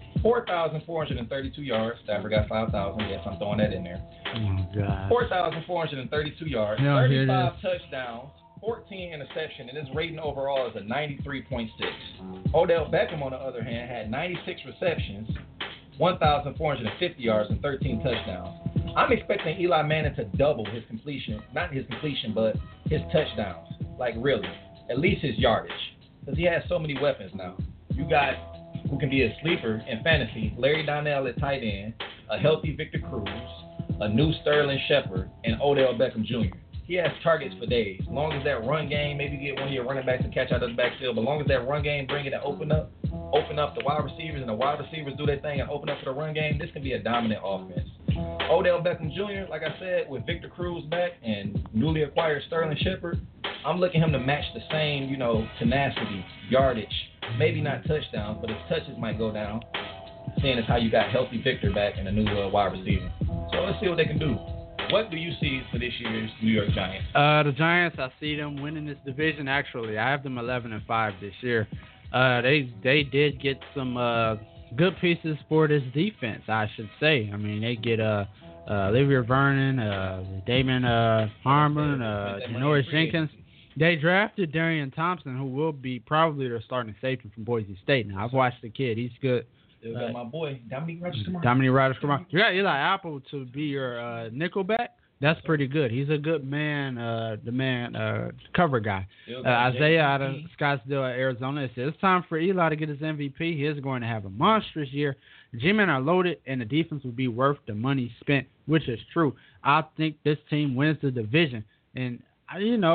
4,432 yards. Stafford got 5,000. Yes, I'm throwing that in there. Oh, God. 4,432 yards, 35 touchdowns, 14 interceptions, and his rating overall is a 93.6. Odell Beckham, on the other hand, had 96 receptions, 1,450 yards, and 13 touchdowns. I'm expecting Eli Manning to double his completion, not his completion, but his touchdowns. Like, really. At least his yardage. Because he has so many weapons now. You got, who can be a sleeper in fantasy, Larry Donnell at tight end, a healthy Victor Cruz, a new Sterling Shepard, and Odell Beckham Jr. He has targets for days. As long as that run game, maybe get one of your running backs to catch out of the backfield, but as long as that run game bring it and open up the wide receivers, and the wide receivers do their thing and open up for the run game, this can be a dominant offense. Odell Beckham Jr., like I said, with Victor Cruz back and newly acquired Sterling Shepard, I'm looking him to match the same, tenacity, yardage, maybe not touchdowns, but his touches might go down, seeing as how you got healthy Victor back and a new wide receiver. So let's see what they can do. What do you see for this year's New York Giants? The Giants, I see them winning this division. Actually, I have them 11-5 this year. They did get some good pieces for this defense, I should say. I mean, they get Olivier Vernon, Damon Harmon, Janoris Jenkins. They drafted Darian Thompson, who will be probably their starting safety from Boise State. Now, I've watched the kid. He's good. Still got my boy, Dominique Rodgers-Kamara. You got Eli Apple to be your nickelback. That's pretty good. He's a good man, cover guy. Isaiah out of Scottsdale, Arizona. It says it's time for Eli to get his MVP. He is going to have a monstrous year. G-men are loaded, and the defense will be worth the money spent, which is true. I think this team wins the division. And, got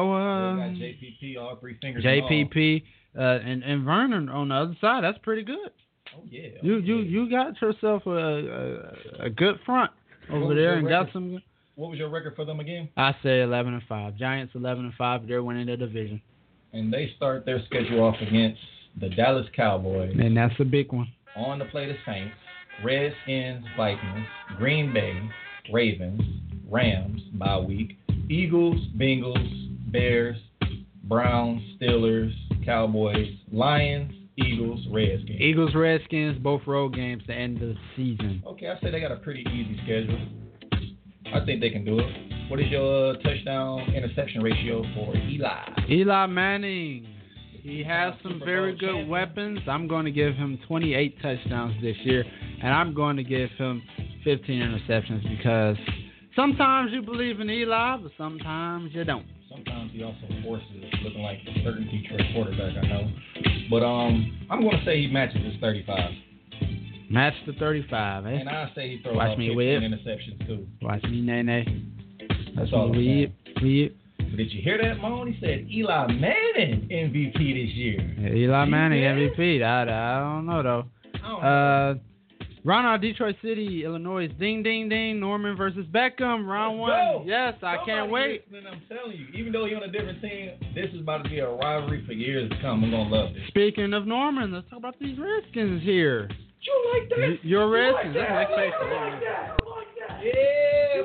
JPP, all three fingers. JPP and Vernon on the other side. That's pretty good. Oh, yeah. You got yourself a good front over there and got some. What was your record for them again? I say 11-5. Giants 11-5. They're winning the division. And they start their schedule off against the Dallas Cowboys. And that's a big one. On the play, the Saints, Redskins, Vikings, Green Bay, Ravens, Rams, bye week, Eagles, Bengals, Bears, Browns, Steelers, Cowboys, Lions, Eagles, Redskins. Eagles, Redskins, both road games to end the season. Okay, I say they got a pretty easy schedule. I think they can do it. What is your touchdown interception ratio for Eli? Eli Manning. He has some very good weapons. I'm going to give him 28 touchdowns this year, and I'm going to give him 15 interceptions because sometimes you believe in Eli, but sometimes you don't. Sometimes he also forces looking like a certain Detroit quarterback, I know. But I'm going to say he matches his 35. Match the 35, eh? And I say he throws about 15 interceptions, too. Watch me, Nene. That's all I'm saying. Weird. But did you hear that, Moan? He said Eli Manning MVP this year. Yeah, Eli Manning MVP. I don't know, though. Round Detroit City, Illinois. Ding, ding, ding. Norman versus Beckham. Round one. Go. Yes, I can't wait. I'm telling you, even though you're on a different team, this is about to be a rivalry for years to come. I'm going to love this. Speaking of Norman, let's talk about these Redskins here. You like that? You're Redskins. I like that. Yeah,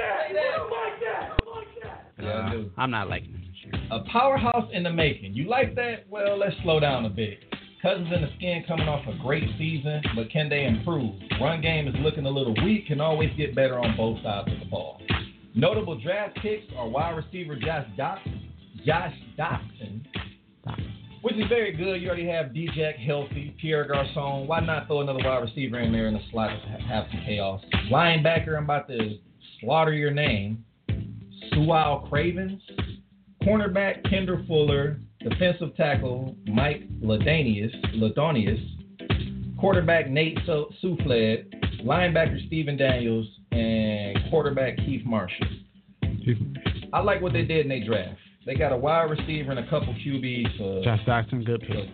I do. I'm not liking it. A powerhouse in the making. You like that? Well, let's slow down a bit. Cousins in the skin coming off a great season, but can they improve? Run game is looking a little weak, can always get better on both sides of the ball. Notable draft picks are wide receiver Josh Doctson, which is very good. You already have D-Jack healthy, Pierre Garçon. Why not throw another wide receiver in there in the slot to have some chaos? Linebacker, I'm about to slaughter your name, Sewell Cravens. Cornerback, Kendall Fuller. Defensive tackle, Mike Ladonius. Quarterback, Nate Souffled. Linebacker, Stephen Daniels. And quarterback, Keith Marshall. I like what they did in their draft. They got a wide receiver and a couple QBs for Josh Doctson, good pick.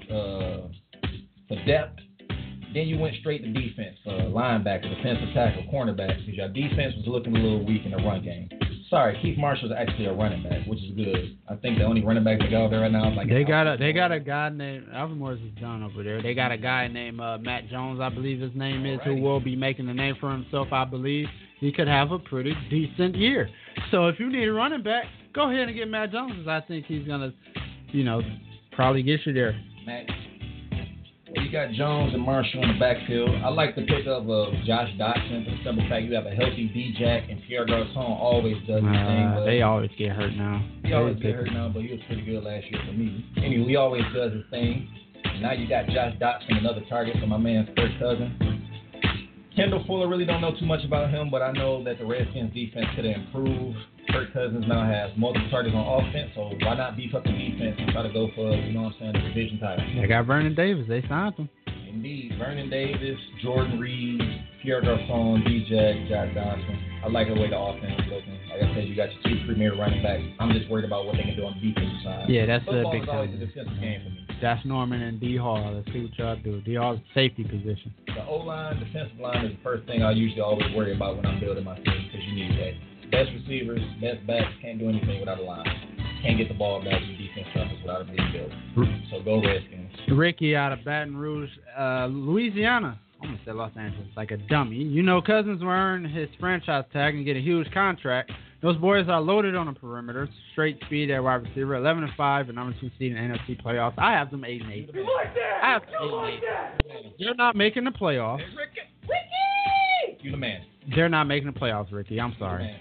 For depth. Then you went straight to defense. Linebacker, defensive tackle, cornerback. Because your defense was looking a little weak in the run game. Sorry, Keith Marshall's actually a running back, which is good. I think the only running back they got out there right now is like they got a guy named Alvin Morris is done over there. They got a guy named Matt Jones, I believe his name is, who will be making a name for himself. I believe he could have a pretty decent year. So if you need a running back, go ahead and get Matt Jones, because I think he's gonna, probably get you there. Matt. Well, you got Jones and Marshall in the backfield. I like the pickup of Josh Doctson for the simple fact you have a healthy D-Jack, and Pierre Garçon always does his thing. They always get hurt now. He always get hurt now, but he was pretty good last year for me. Anyway, he always does his thing. And now you got Josh Doctson, another target for my man's Kirk Cousins. Kendall Fuller, really don't know too much about him, but I know that the Redskins defense could improve. Kirk Cousins now has multiple targets on offense, so why not beef up the defense and try to go for, the division title? They got Vernon Davis. They signed him. Indeed. Vernon Davis, Jordan Reed, Pierre Garçon, DJ, Josh Johnson. I like the way the offense is looking. Like I said, you got your two premier running backs. I'm just worried about what they can do on the defensive side. Yeah, that's a big thing. Football is always a defensive game for me. Josh Norman and D. Hall. Let's see what y'all do. D. Hall's safety position. The O-line, defensive line is the first thing I usually always worry about when I'm building my team, because you need that. Best receivers, best backs, can't do anything without a line. Can't get the ball back. Your defense suffers without a big build. So go Redskins. Ricky out of Baton Rouge, Louisiana. I'm going to say Los Angeles, like a dummy. Cousins will earn his franchise tag and get a huge contract. Those boys are loaded on the perimeter. Straight speed at wide receiver. 11-5 and number 2 seed in NFC playoffs. I have them 8-8. You like that? I have them 8-8. They're not making the playoffs. Hey, Ricky! You the man. They're not making the playoffs, Ricky. I'm sorry.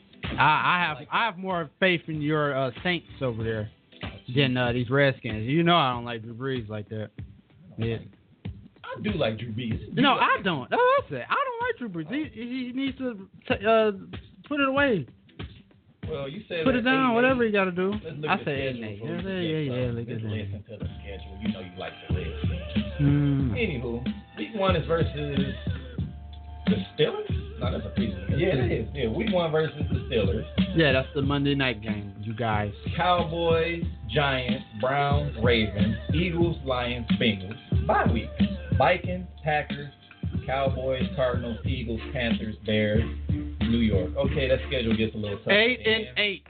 I have more faith in your Saints over there than these Redskins. You know I don't like Drew Brees like that. Yeah. I do like Drew Brees. No, I don't. That's it. I don't like Drew Brees. He needs to put it away. Well, you said put it down, 8-8. whatever you got to do. I said 8-8. Yeah, look at that. Listen to the schedule. You know you like the Redskins. Anywho, week 1 is versus the Steelers? No, that's a preseason. Yeah, it is. Yeah, week 1 versus the Steelers. Yeah, that's the Monday night game, you guys. Cowboys, Giants, Browns, Ravens, Eagles, Lions, Bengals. Bye week. Vikings, Packers, Cowboys, Cardinals, Eagles, Panthers, Bears, New York. Okay, that schedule gets a little tough. 8-8.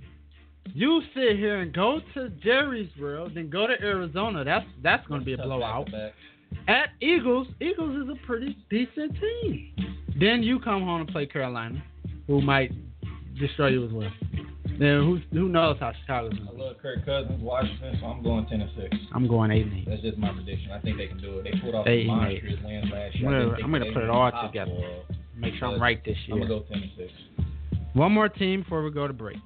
You sit here and go to Jerry's World, then go to Arizona. That's going to be a blowout. At Eagles is a pretty decent team. Then you come home and play Carolina, who might destroy you as well. Then who knows how Chicago's going to be. I love Kirk Cousins, Washington, so I'm going 10-6. I'm going 8-8. That's just my prediction. I think they can do it. They pulled off a monstrous win last year. I'm going to put it all together. Make sure I'm right this year. I'm going to go 10-6. One more team before we go to break.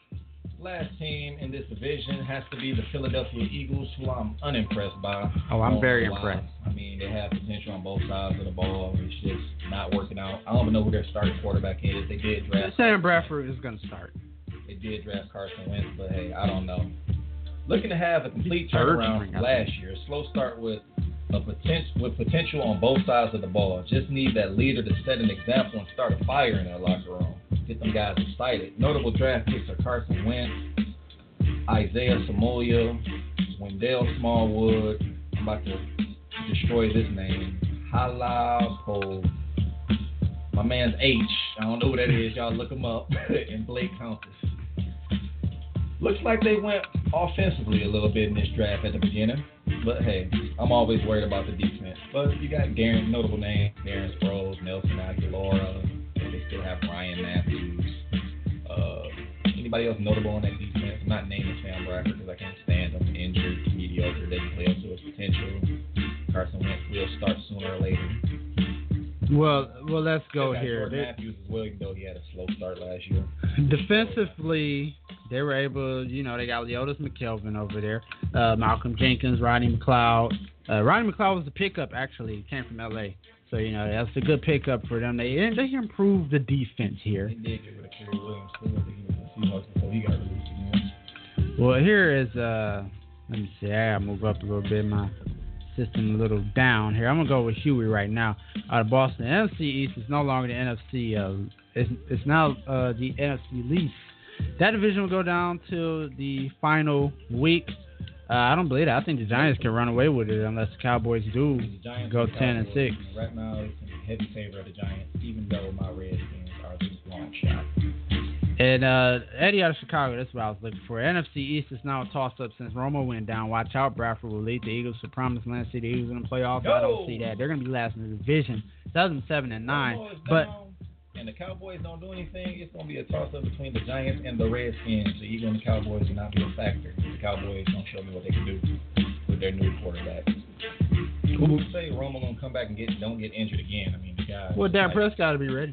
Last team in this division has to be the Philadelphia Eagles, who I'm unimpressed by. Oh, I'm very impressed. I mean, they have potential on both sides of the ball. It's just not working out. I don't even know who their starting quarterback is. They did draft. Sam Bradford is going to start. They did draft Carson Wentz, but hey, I don't know. Looking to have a complete turnaround from last year. Slow start with potential on both sides of the ball. Just need that leader to set an example and start a fire in that locker room. Get them guys excited. Notable draft picks are Carson Wentz, Isaiah Samoa, Wendell Smallwood. I'm about to destroy this name. Halapo. My man's H. I don't know who that is. Y'all look him up. And Blake Countess. Looks like they went offensively a little bit in this draft at the beginning. But hey, I'm always worried about the defense. But you got notable names, Darren Sproles, Nelson Aguilar. They still have Ryan Matthews. Anybody else notable on that defense? I'm not naming Sam Bradford because I can't stand him. Injured, mediocre. They can play up to his potential. Carson Wentz will start sooner or later. Well, let's go here. Jordan Matthews as well, even though he had a slow start last year. Defensively, they were able, they got Leotis McKelvin over there, Malcolm Jenkins, Rodney McLeod. Rodney McLeod was a pickup, actually. He came from L.A. So, that's a good pickup for them. They improved the defense here. They did get rid of Kerry Williams, too. I think he was the Seahawks before he got released again. Well, here is, let me see. I got to move up a little bit. My system a little down here. I'm going to go with Huey right now out of Boston. The NFC East is no longer the NFC. It's now the NFC least. That division will go down to the final week. I don't believe that. I think the Giants can run away with it unless the Cowboys do go 10-6. Right now, it's in heavy favor of the Giants, even though my Redskins are the long shot. And Eddie out of Chicago, that's what I was looking for. NFC East is now a toss-up since Romo went down. Watch out, Bradford will lead the Eagles to promised land. See the Eagles in the playoffs. I don't see that. They're going to be last in the division. 7-9. But and the Cowboys don't do anything, it's going to be a toss-up between the Giants and the Redskins. The Eagles and the Cowboys will not be a factor. The Cowboys don't show me what they can do with their new quarterback. Who would say Romo going to come back and don't get injured again? I mean, the guy. Well, Dak Prescott will be ready.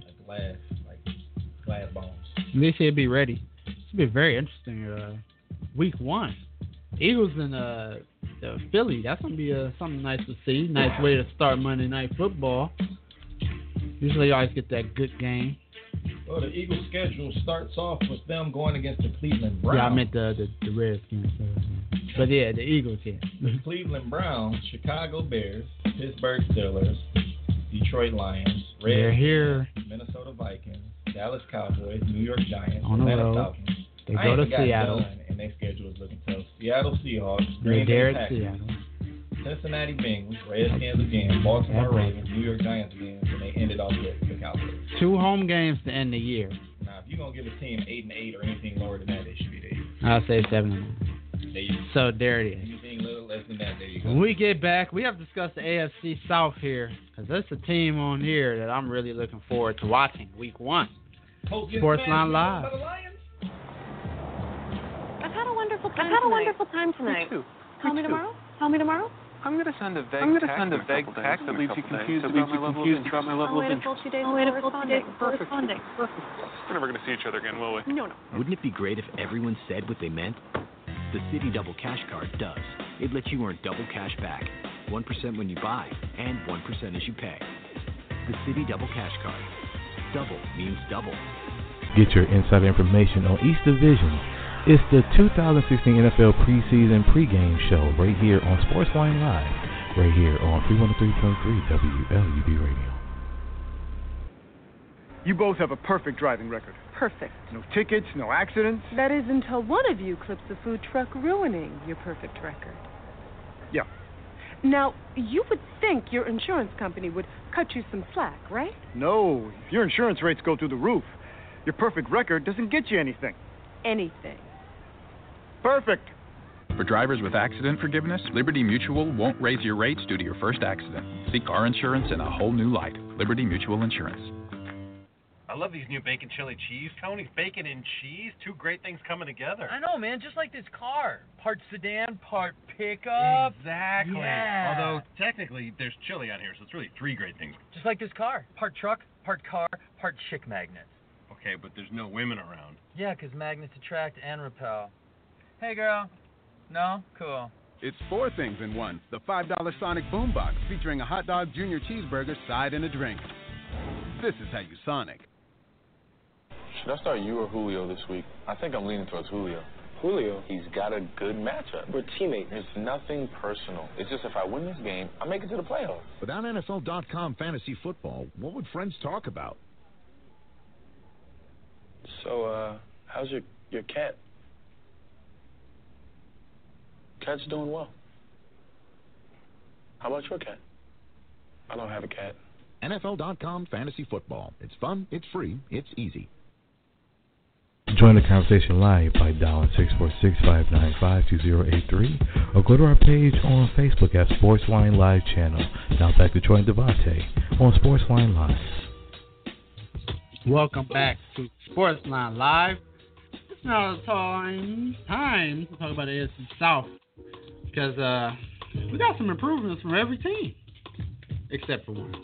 Glass bones. At least he'll be ready. It's going to be very interesting. Week 1. Eagles and Philly. That's going to be something nice to see. Nice way to start Monday Night Football. Usually you always get that good game. Well, the Eagles' schedule starts off with them going against the Cleveland Browns. Yeah, I meant the Redskins. But yeah, the Eagles, yeah. The Cleveland Browns, Chicago Bears, Pittsburgh Steelers, Detroit Lions, Redskins, Minnesota Vikings, Dallas Cowboys, New York Giants, on the Atlanta road. Falcons. They go to Seattle. And their schedule is looking tough. Seattle Seahawks, Green Bay Packers, Seattle. Cincinnati Bengals, Redskins again, Baltimore Ravens, New York Giants again, and they ended off with the Cowboys. 2 home games to end the year. Now, if you're going to give a team 8-8 or anything lower than that, they should be there. I'll say 7-9. So there it is. Anything a little less than that, there you go. When we get back, we have to discuss the AFC South here, because that's a team on here that I'm really looking forward to watching week 1. Sportsline Live. I've had a wonderful time tonight. Call me tomorrow? I'm going to send a vague text that leaves you confused about my level of interest. I'll wait a full 2 days corresponding. Perfect. We're never going to see each other again, will we? No. Wouldn't it be great if everyone said what they meant? The Citi Double Cash Card does. It lets you earn double cash back. 1% when you buy, and 1% as you pay. The Citi Double Cash Card. Double means double. Get your insider information on each division. It's the 2016 NFL preseason pregame show right here on Sportsline Live, right here on 313.3 WLUB Radio. You both have a perfect driving record. Perfect. No tickets, no accidents. That is until one of you clips a food truck, ruining your perfect record. Yeah. Now, you would think your insurance company would cut you some slack, right? No. If your insurance rates go through the roof, your perfect record doesn't get you anything. Anything. Perfect. For drivers with accident forgiveness, Liberty Mutual won't raise your rates due to your first accident. See car insurance in a whole new light. Liberty Mutual Insurance. I love these new bacon chili cheese, Tony. Bacon and cheese, two great things coming together. I know, man, just like this car. Part sedan, part pickup. Exactly. Yeah. Although, technically, there's chili out here, so it's really three great things. Just like this car. Part truck, part car, part chick magnet. Okay, but there's no women around. Yeah, 'cause magnets attract and repel. Hey, girl. No? Cool. It's four things in one. The $5 Sonic Boombox featuring a hot dog, junior cheeseburger, side, and a drink. This is how you Sonic. Should I start you or Julio this week? I think I'm leaning towards Julio. Julio? He's got a good matchup. We're teammates. It's nothing personal. It's just if I win this game, I make it to the playoffs. Without NFL.com fantasy football, what would friends talk about? So, how's your cat? Cat's doing well. How about your cat? I don't have a cat. NFL.com fantasy football. It's fun, it's free, it's easy. Join the conversation live by dialing 646-595-2083 or go to our page on Facebook at Sportsline Live channel. Now back to Troy and Devontae on Sportsline Live. Welcome back to Sportsline Live. It's now the time to talk about the AFC South because we got some improvements from every team except for one.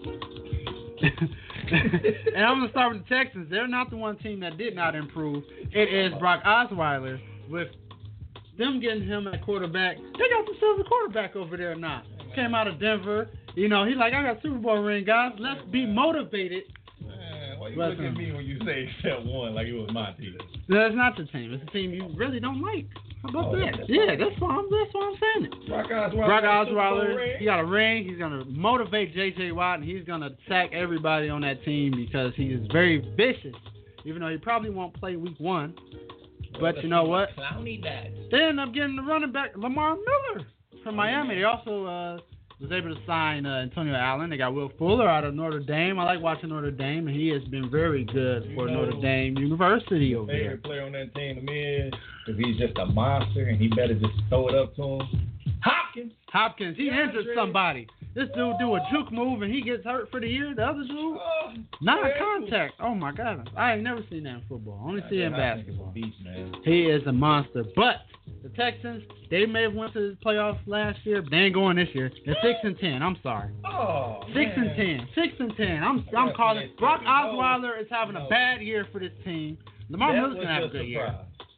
And I'm going to start with the Texans. They're not the one team that did not improve. It is Brock Osweiler. With them getting him at quarterback, they got themselves a quarterback over there now. Came out of Denver. You know, he's like, I got Super Bowl ring, guys. Let's be motivated. Man, why you look at me when you say except one like it was my team? That's not the team. It's a team you really don't like. How about that? Yeah, that's why I'm saying it. Brock Osweiler, he got a ring. He's going to motivate J.J. Watt, and he's going to sack everybody on that team because he is very vicious, even though he probably won't play week one. But you know what? They end up getting the running back, Lamar Miller, from Miami. They also was able to sign Antonio Allen. They got Will Fuller out of Notre Dame. I like watching Notre Dame, and he has been very good for Notre Dame University over there. Favorite player on that team to me is if he's just a monster and he better just throw it up to him. Hopkins, he injured somebody. This dude do a juke move and he gets hurt for the year. The other dude, non-contact. Oh my God, I ain't never seen that in football. I only see it in basketball. He is a monster. But the Texans, they may have went to the playoffs last year, but they ain't going this year. They're 6-10. I'm sorry. 6-10. 6-10. I'm calling. Brock Osweiler is having a bad year for this team. Lamar Miller's gonna have a good year.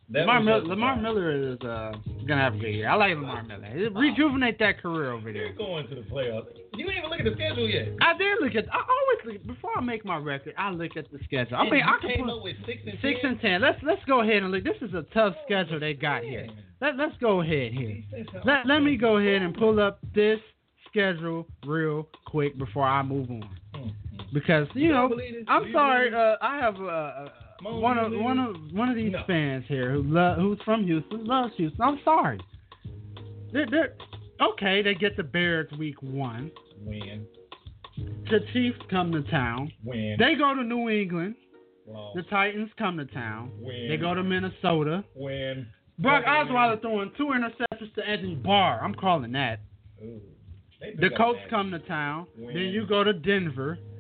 Lamar Miller is gonna have a good year. I like Lamar Miller. Rejuvenate that career over there. You're going to the playoffs. You didn't even look at the schedule yet. I did look at. I always look before I make my record. I look at the schedule. I mean, I can put 6 and 10. Let's go ahead and look. This is a tough schedule they got here. Let's go ahead here. Let me go ahead and pull up this schedule real quick before I move on. Because I'm sorry. I have one of these fans here who's from Houston, loves Houston. I'm sorry. They're okay. They get the Bears week 1. Win. The Chiefs come to town. Win. They go to New England. Loss. The Titans come to town. Win. They go to Minnesota. Win. Brock Osweiler throwing 2 interceptions to Anthony Barr. I'm calling that. Ooh. The Colts come to town. Win. Then you go to Denver.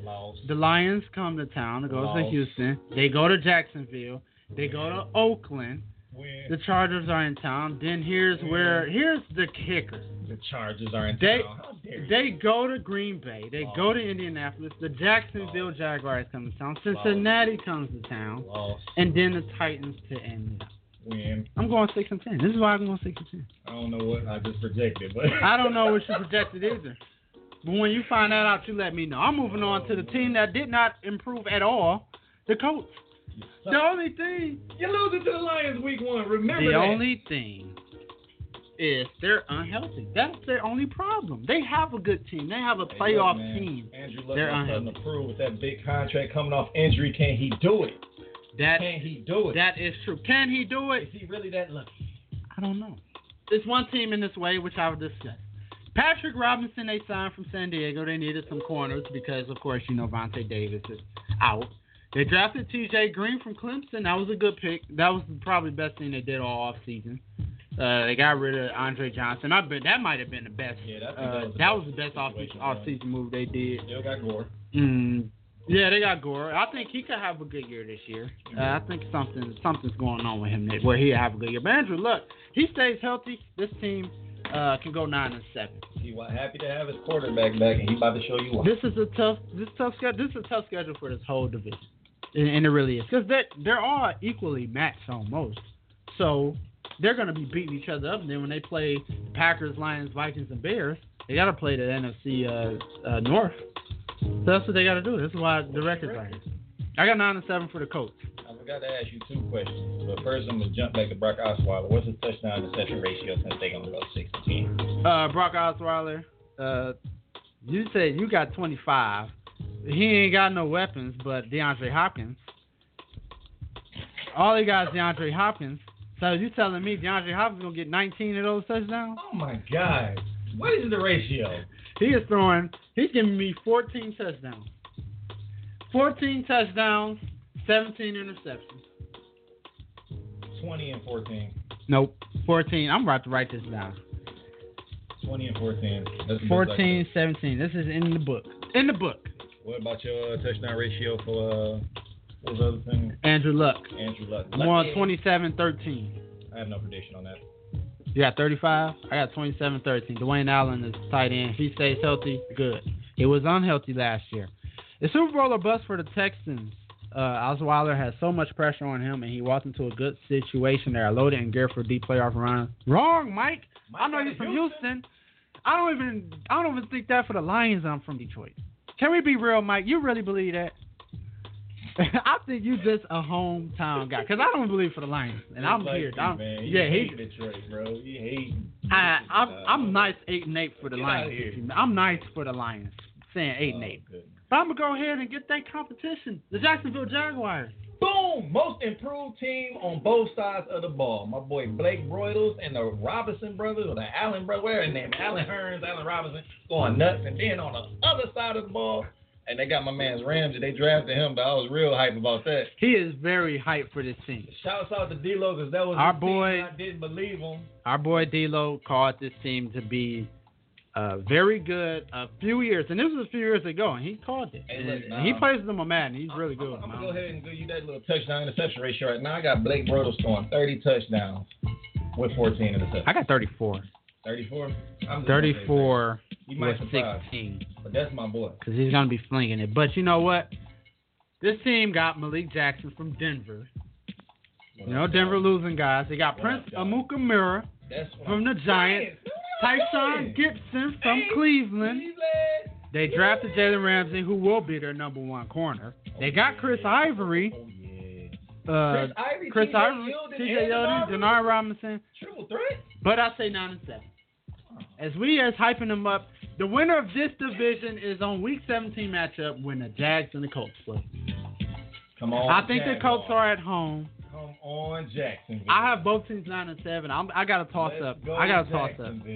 Lost. The Lions come to town. It goes to Houston. They go to Jacksonville. They go to Oakland. The Chargers are in town. Then here's the kicker. The Chargers are in town. How dare you? They go to Green Bay. They go to Indianapolis. The Jacksonville Jaguars come to town. Cincinnati comes to town. And then the Titans to end it. Win. I'm going 6-10. This is why I'm going 6-10. I don't know what I just projected, but I don't know what you projected either. But when you find that out, you let me know. I'm moving on to the team that did not improve at all, the Colts. The only thing you're losing to the Lions week 1. Remember the that. only thing is they're unhealthy. That's their only problem. They have a good team. They have a playoff team. Andrew they're Luck unhealthy. doesn't approve with that big contract coming off injury. Can he do it? Can he do it? That is true. Can he do it? Is he really that lucky? I don't know. There's one team in this way, which I will discuss. Patrick Robinson, they signed from San Diego. They needed some corners because, of course, Vontae Davis is out. They drafted T.J. Green from Clemson. That was a good pick. That was probably the best thing they did all offseason. They got rid of Andre Johnson. That might have been the best. Yeah, that was the best off-season move they did. Still got Gore. Yeah, they got Gore. I think he could have a good year this year. I think something's going on with him where he'll have a good year. But Andrew, look, he stays healthy. This team can go 9-7. He happy to have his quarterback back, and he's about to show you why. This is a tough schedule for this whole division, and it really is because they're all equally matched almost. So they're going to be beating each other up, and then when they play Packers, Lions, Vikings, and Bears, they got to play the NFC North. So that's what they got to do. This is why the record's right here. I got 9-7 for the Colts. I forgot to ask you 2 questions. But first, I'm going to jump back to Brock Osweiler. What's his touchdown interception ratio since they're going to go 6-10? Brock Osweiler, you said you got 25. He ain't got no weapons but DeAndre Hopkins. All he got is DeAndre Hopkins. So you telling me DeAndre Hopkins going to get 19 of those touchdowns? Oh, my God. What is the ratio? He's giving me 14 touchdowns. 14 touchdowns, 17 interceptions. 20 and 14. Nope, 14. I'm about to write this down. 20 and 14. That's 14, 17. This is in the book. In the book. What about your touchdown ratio for what was the other thing? Andrew Luck. I'm on 27-13. I have no prediction on that. You got 35? I got 27-13. Dwayne Allen is tight end. If he stays healthy, good. He was unhealthy last year. The Super Bowl or bust for the Texans. Osweiler has so much pressure on him, and he walked into a good situation there. Loaded and geared for a deep playoff run. Wrong, Mike. I know you're from Houston. I don't even think that for the Lions. I'm from Detroit. Can we be real, Mike? You really believe that? I think you just a hometown guy, because I don't believe for the Lions, and I'm here. You hate Detroit, bro. You hate. I'm nice 8-8 for the Lions. I'm nice for the Lions, saying 8-8. But I'm gonna go ahead and get that competition. The Jacksonville Jaguars. Boom! Most improved team on both sides of the ball. My boy Blake Bortles and the Robinson brothers, or the Allen brothers, whatever his name, Allen Hurns, Allen Robinson, going nuts. And then on the other side of the ball, and they got my man's Ramsey. They drafted him, but I was real hype about that. He is very hyped for this team. Shouts out to D-Lo, because that was our his boy. team. I didn't believe him. Our boy D-Lo called this team to be very good a few years, and this was a few years ago, and he called it. Hey, look, he plays them a Madden. He's really good. I'm going to go ahead and give you that little touchdown interception ratio right now. I got Blake Bortles throwing 30 touchdowns with 14 interceptions. I got 34. 34? 34 with 16. But that's my boy. Because he's going to be flinging it. But you know what? This team got Malik Jackson from Denver. Denver losing guys. They got Prince Amukamara from the Giants. Tyshawn Gibson from Cleveland. They drafted Jalen Ramsey, who will be their number 1 corner. They got Chris Ivory. Chris Ivory, T.J. Yeldon, Denard Robinson. Triple threat. But I say 9-7. As we as hyping them up, the winner of this division is on Week 17 matchup when the Jags and the Colts play. Come on, I think the Colts are at home. Come on, Jacksonville. I have both teams 9-7. I got a toss up. I got a toss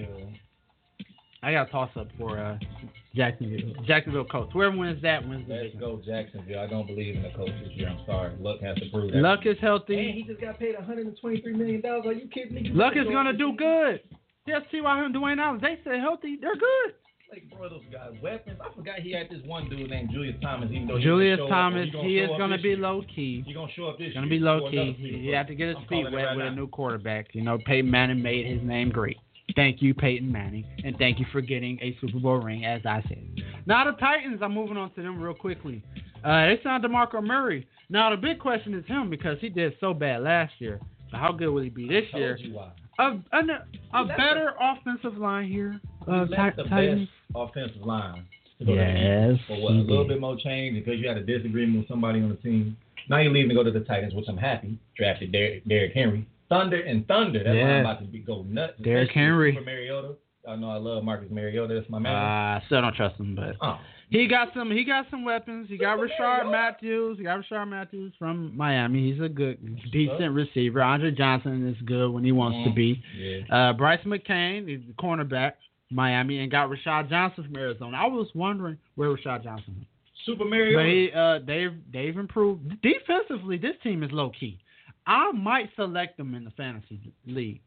up for Jacksonville Colts. Whoever wins that wins the division. Let's go Jacksonville. I don't believe in the Colts this year. I'm sorry. Luck has to prove that. Luck is healthy. And he just got paid $123 million. Are you kidding me? Luck is gonna do good. Just see why him and Dwayne Allen. They stay healthy. They're good. Like, bro, those guys weapons. I forgot he had this one dude named Julius Thomas. Even though Julius Thomas, he is going to be low key. He's going to show up this year. Going to be low key. He had to get his feet wet with a new quarterback. You know, Peyton Manning made his name great. Thank you, Peyton Manning, and thank you for getting a Super Bowl ring, as I said. Now the Titans, I'm moving on to them real quickly. They signed DeMarco Murray. Now the big question is him because he did so bad last year. So how good will he be this year? A better offensive line here. Titans. Offensive line. Yes. For what, a little bit more change because you had a disagreement with somebody on the team. Now you're leaving to go to the Titans, which I'm happy. Drafted Derrick Henry. Thunder. That's why I'm about to go nuts. Derrick Henry. For Mariota. I know I love Marcus Mariota. That's my man. I still don't trust him, but he got some weapons. He got Rashard Matthews from Miami. He's a good, decent receiver. Andre Johnson is good when he wants to be. Yeah. Bryce McCain, he's the cornerback, Miami, and got Rashad Johnson from Arizona. I was wondering where Rashad Johnson went. Super Mariota. But they've improved. Defensively, this team is low key. I might select them in the fantasy league.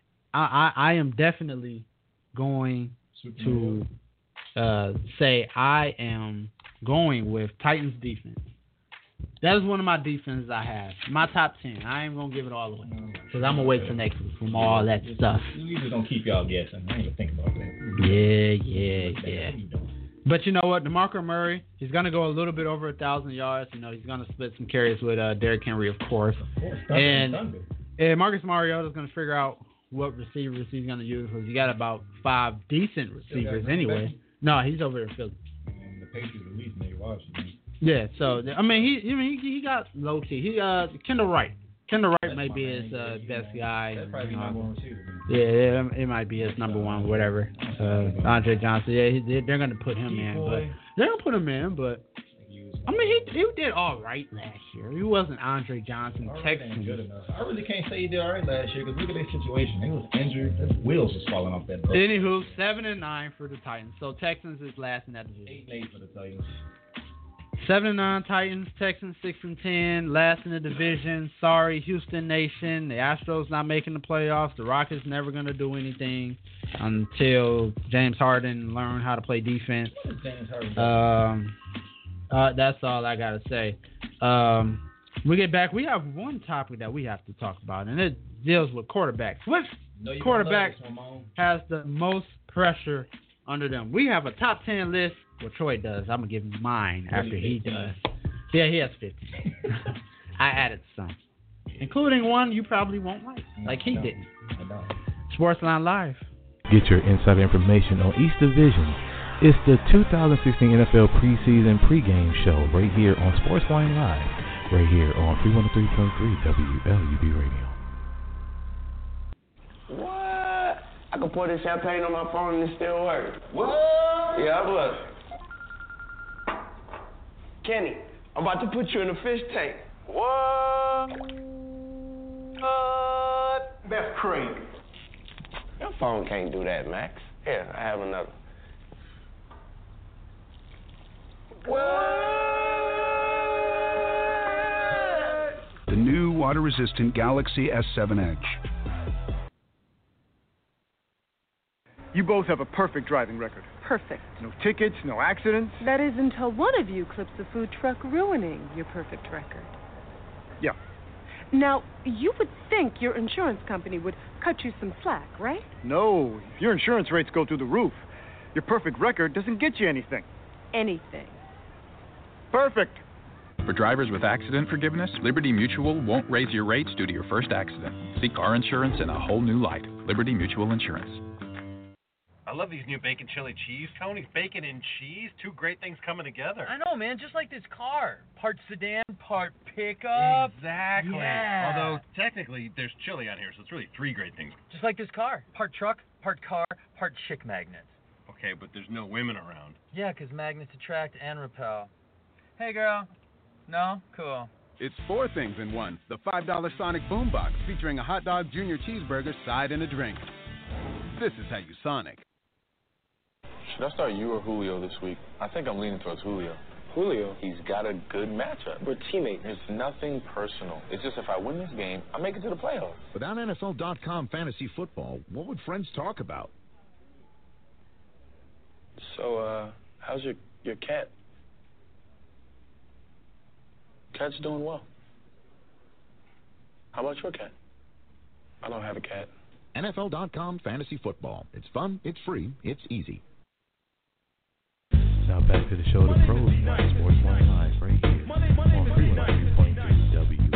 I am definitely going to say I am going with Titans defense. That is one of my defenses I have. My top 10. I ain't going to give it all away because I'm going to wait till next week from all that stuff. We just going to keep y'all guessing. I ain't even think about that. Yeah. But you know what? DeMarco Murray, he's going to go a little bit over 1,000 yards. You know, he's going to split some carries with Derrick Henry, of course. And Marcus Mariota is going to figure out what receivers he's going to use because he got about 5 decent receivers anyway. No, he's over in Philly. And the Patriots released Nate Washington. Yeah, so I mean he got low key. Kendall Wright. Kendall Wright may be his best guy. That's probably number one too. Yeah, it might be his number one, whatever. Andre Johnson. Yeah, they're going to put him in, but I mean he did all right last year. He wasn't Andre Johnson, Texan. Good enough. I really can't say he did all right last year because look at their situation. He was injured. His wheels was falling off that boat. Anywho, 7-9 for the Titans. So Texans is last in that division. 8-8 for the Titans. 7-9 Titans, Texans 6-10, last in the division. Sorry, Houston Nation. The Astros not making the playoffs. The Rockets never gonna do anything until James Harden learn how to play defense. What is James Harden? That's all I gotta say. We get back. We have one topic that we have to talk about, and it deals with quarterbacks. Which quarterback has the most pressure under them? We have a top 10 list. Well, Troy does. I'm going to give him mine after he does. Yeah, he has 50. I added some, including one you probably won't like he didn't. Sportsline Live. Get your insider information on each division. It's the 2016 NFL preseason pregame show right here on Sportsline Live, right here on 313.3 WLUB Radio. What? I can pour this champagne on my phone and it still works. What? Yeah, look. Kenny, I'm about to put you in a fish tank. What? That's crazy. Your phone can't do that, Max. Here, I have another. What? The new water-resistant Galaxy S7 Edge. You both have a perfect driving record. Perfect. No tickets, no accidents. That is until one of you clips a food truck, ruining your perfect record. Yeah. Now, you would think your insurance company would cut you some slack, right? No, your insurance rates go through the roof. Your perfect record doesn't get you anything. Anything. Perfect. For drivers with accident forgiveness, Liberty Mutual won't raise your rates due to your first accident. See car insurance in a whole new light. Liberty Mutual Insurance. I love these new bacon chili cheese coneys. Bacon and cheese, two great things coming together. I know, man, just like this car. Part sedan, part pickup. Exactly. Yeah. Although, technically, there's chili on here, so it's really three great things. Just like this car. Part truck, part car, part chick magnets. Okay, but there's no women around. Yeah, because magnets attract and repel. Hey, girl. No? Cool. It's 4 things in one. The $5 Sonic Boombox featuring a hot dog, junior cheeseburger, side, and a drink. This is how you Sonic. Should I start you or Julio this week? I think I'm leaning towards Julio. Julio, he's got a good matchup. We're teammates. It's nothing personal. It's just if I win this game, I make it to the playoffs. Without NFL.com fantasy football, what would friends talk about? So, how's your cat? Cat's doing well. How about your cat? I don't have a cat. NFL.com Fantasy Football. It's fun, it's free, it's easy. Now back to the show, The Pros, Sports Line Live, right here on 313.3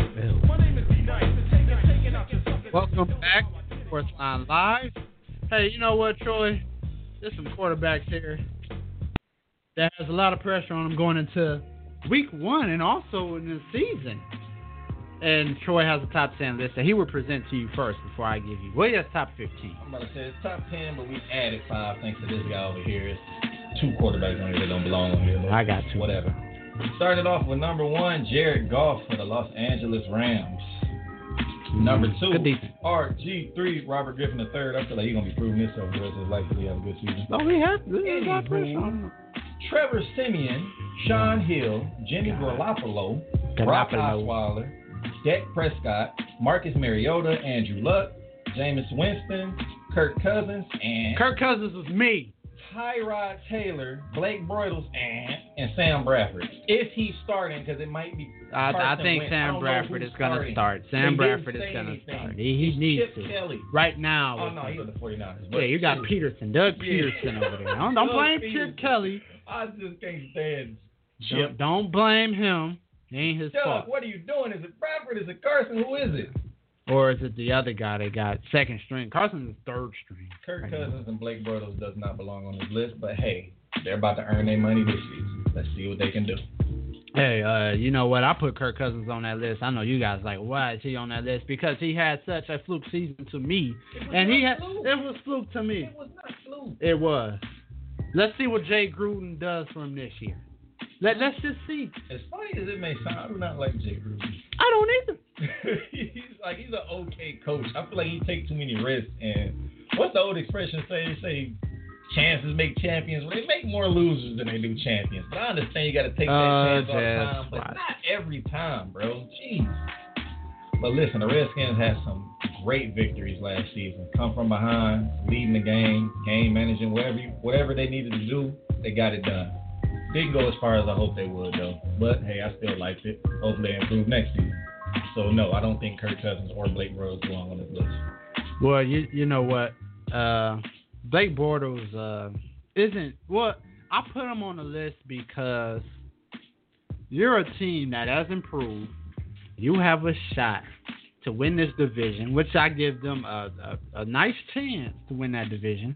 WL. Welcome back to Sports Line Live. Hey, you know what, Troy? There's some quarterbacks here that has a lot of pressure on them going into week 1 and also in the season. And Troy has a top 10 list that he will present to you first before I give you. Well, that's top 15. I'm about to say it's top 10, but we added 5 thanks to this guy over here. It's 2 quarterbacks on here that don't belong on here. I got 2. Whatever. Started off with number 1, Jared Goff for the Los Angeles Rams. Number 2, RG3, Robert Griffin III. I feel like he's going to be proving this over the rest of his life because he have a good season. Oh, we have pressure on him. Trevor Siemian, Sean Hill, Jimmy Garoppolo, Brock Osweiler, Dak Prescott, Marcus Mariota, Andrew Luck, Jameis Winston, Kirk Cousins, and... Kirk Cousins was me. Tyrod Taylor, Blake Bortles, and Sam Bradford. If he's starting, because it might be... I think Sam Bradford is going to start. Sam Bradford is going to start. He needs Chip to. Kelly. Right now. Oh, no, he was the 49ers. Yeah, you got Peterson, Doug Peterson over there. Don't blame Chip Kelly. I just can't stand Chip. Don't blame him. It ain't his fault. What are you doing? Is it Bradford? Is it Carson? Who is it? Or is it the other guy they got second string? Carson's third string. Kirk Cousins and Blake Bortles does not belong on this list, but hey, they're about to earn their money this season. Let's see what they can do. Hey, you know what? I put Kirk Cousins on that list. I know you guys like, why is he on that list? Because he had such a fluke season to me. It was fluke to me. It was not fluke. It was. Let's see what Jay Gruden does for him this year. Let's just see. As funny as it may sound, I do not like Jay Gruden. I don't either. he's an okay coach. I feel like he takes too many risks. And what's the old expression say? They say chances make champions. Well, they make more losers than they do champions. But I understand you got to take that chance all the time, but not every time, bro. Jeez. But listen, the Redskins had some great victories last season. Come from behind, leading the game managing, whatever they needed to do, they got it done. Didn't go as far as I hoped they would, though. But, hey, I still liked it. Hopefully they improve next season. So, no, I don't think Kirk Cousins or Blake Bortles belong on this list. Well, you know what? Blake Bortles isn't... Well, I put him on the list because you're a team that has improved. You have a shot to win this division, which I give them a nice chance to win that division.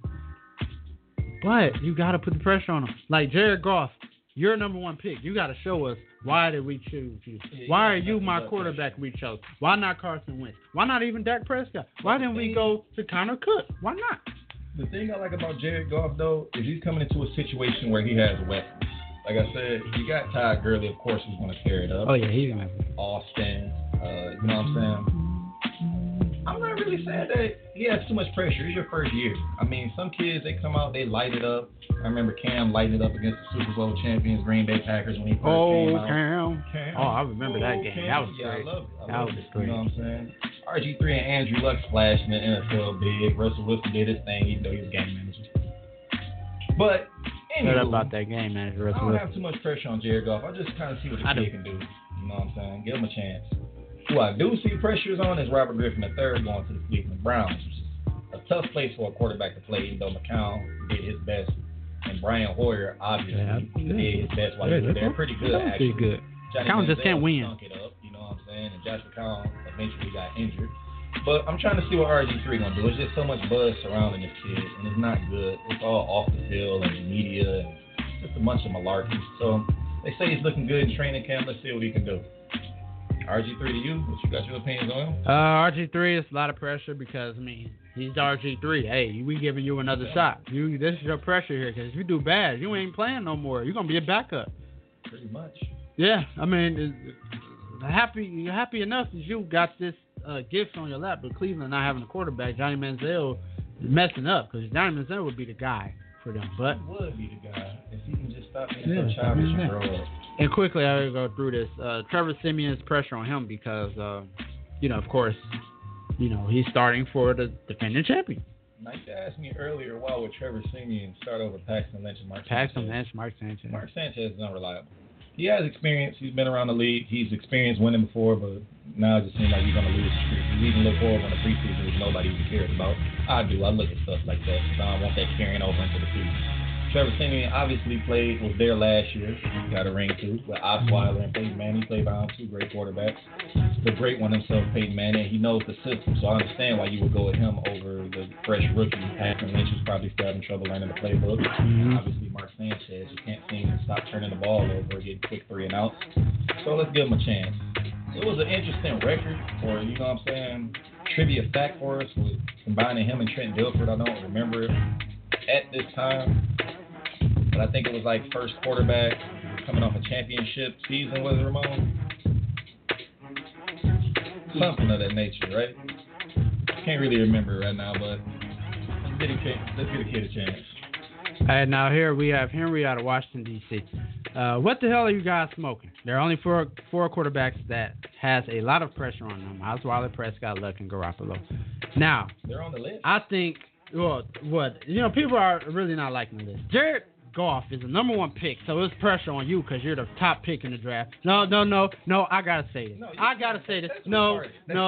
But you got to put the pressure on them. Like Jared Goff, you're number 1 pick. You got to show us, why did we choose you? Why are you my quarterback we chose? Why not Carson Wentz? Why not even Dak Prescott? Why didn't we go to Connor Cook? Why not? The thing I like about Jared Goff, though, is he's coming into a situation where he has weapons. Like I said, you got Todd Gurley, of course, who's going to tear it up. Oh, yeah, he's going to. Austin, you know what I'm saying? I'm not really saying that he has too much pressure. It's your first year. I mean, some kids, they come out, they light it up. I remember Cam lighting it up against the Super Bowl champions, Green Bay Packers, when he first came out. Cam. Oh, I remember that game. That was great. I love it. That was great. You know what I'm saying? RG3 and Andrew Luck splashed in the NFL big. Russell Wilson did his thing, even though he was game manager. But, anyway. What about that game manager, Russell I don't Wilson? have too much pressure on Jared Goff. I just kind of see what the kid can do. You know what I'm saying? Give him a chance. Who I do see pressures on is Robert Griffin III going to the Cleveland Browns, which is a tough place for a quarterback to play, even though McCown did his best. And Brian Hoyer, obviously, did his best while he was there. Pretty good, actually. Pretty good. McCown just can't win. Stunk it up, you know what I'm saying? And Josh McCown eventually got injured. But I'm trying to see what RG3 going to do. It's just so much buzz surrounding this kid, and it's not good. It's all off the field and the media and just a bunch of malarkey. So they say he's looking good in training camp. Let's see what he can do. RG3 to you? What you got your opinions on him? RG3 is a lot of pressure because, I mean, he's RG3. Hey, we giving you another shot. This is your pressure here because if you do bad, you ain't playing no more. You're going to be a backup. Pretty much. Yeah, I mean, happy enough that you got this gift on your lap, but Cleveland not having a quarterback, Johnny Manziel is messing up because Johnny Manziel would be the guy for them. But he would be the guy if he can just stop being so childish and grow up. And quickly, I will go through this. Trevor Siemian's pressure on him because, of course, he's starting for the defending champion. Mike asked me earlier, why would Trevor Siemian start over Paxton Lynch and Mark Sanchez? Mark Sanchez is unreliable. He has experience. He's been around the league. He's experienced winning before, but now it just seems like he's going to lose the streak. He's even look forward when the preseason is nobody even cares about. I do. I look at stuff like that because I don't want that carrying over into the season. Trevor Siemian obviously was there last year. He got a ring too with Osweiler and Peyton Manning. He played behind two great quarterbacks. The great one himself, Peyton Manning. He knows the system, so I understand why you would go with him over the fresh rookie. Paxton Lynch is probably still having trouble learning the playbook. And obviously, Mark Sanchez, you can't seem to stop turning the ball over, getting quick 3 and outs. So let's give him a chance. It was an interesting record, or you know what I'm saying, trivia fact for us with combining him and Trent Dilfer. I don't remember it at this time. But I think it was like first quarterback coming off a championship season, was it, Ramon? Something of that nature, right? Can't really remember right now, but let's get a kid a chance. And now here we have Henry out of Washington, D.C. What the hell are you guys smoking? There are only four quarterbacks that has a lot of pressure on them. Osweiler, Prescott, Luck, and Garoppolo. Now, they're on the list. I think, people are really not liking the list. Jared Goff is the number 1 pick, so it's pressure on you because you're the top pick in the draft. No, I gotta say this. No.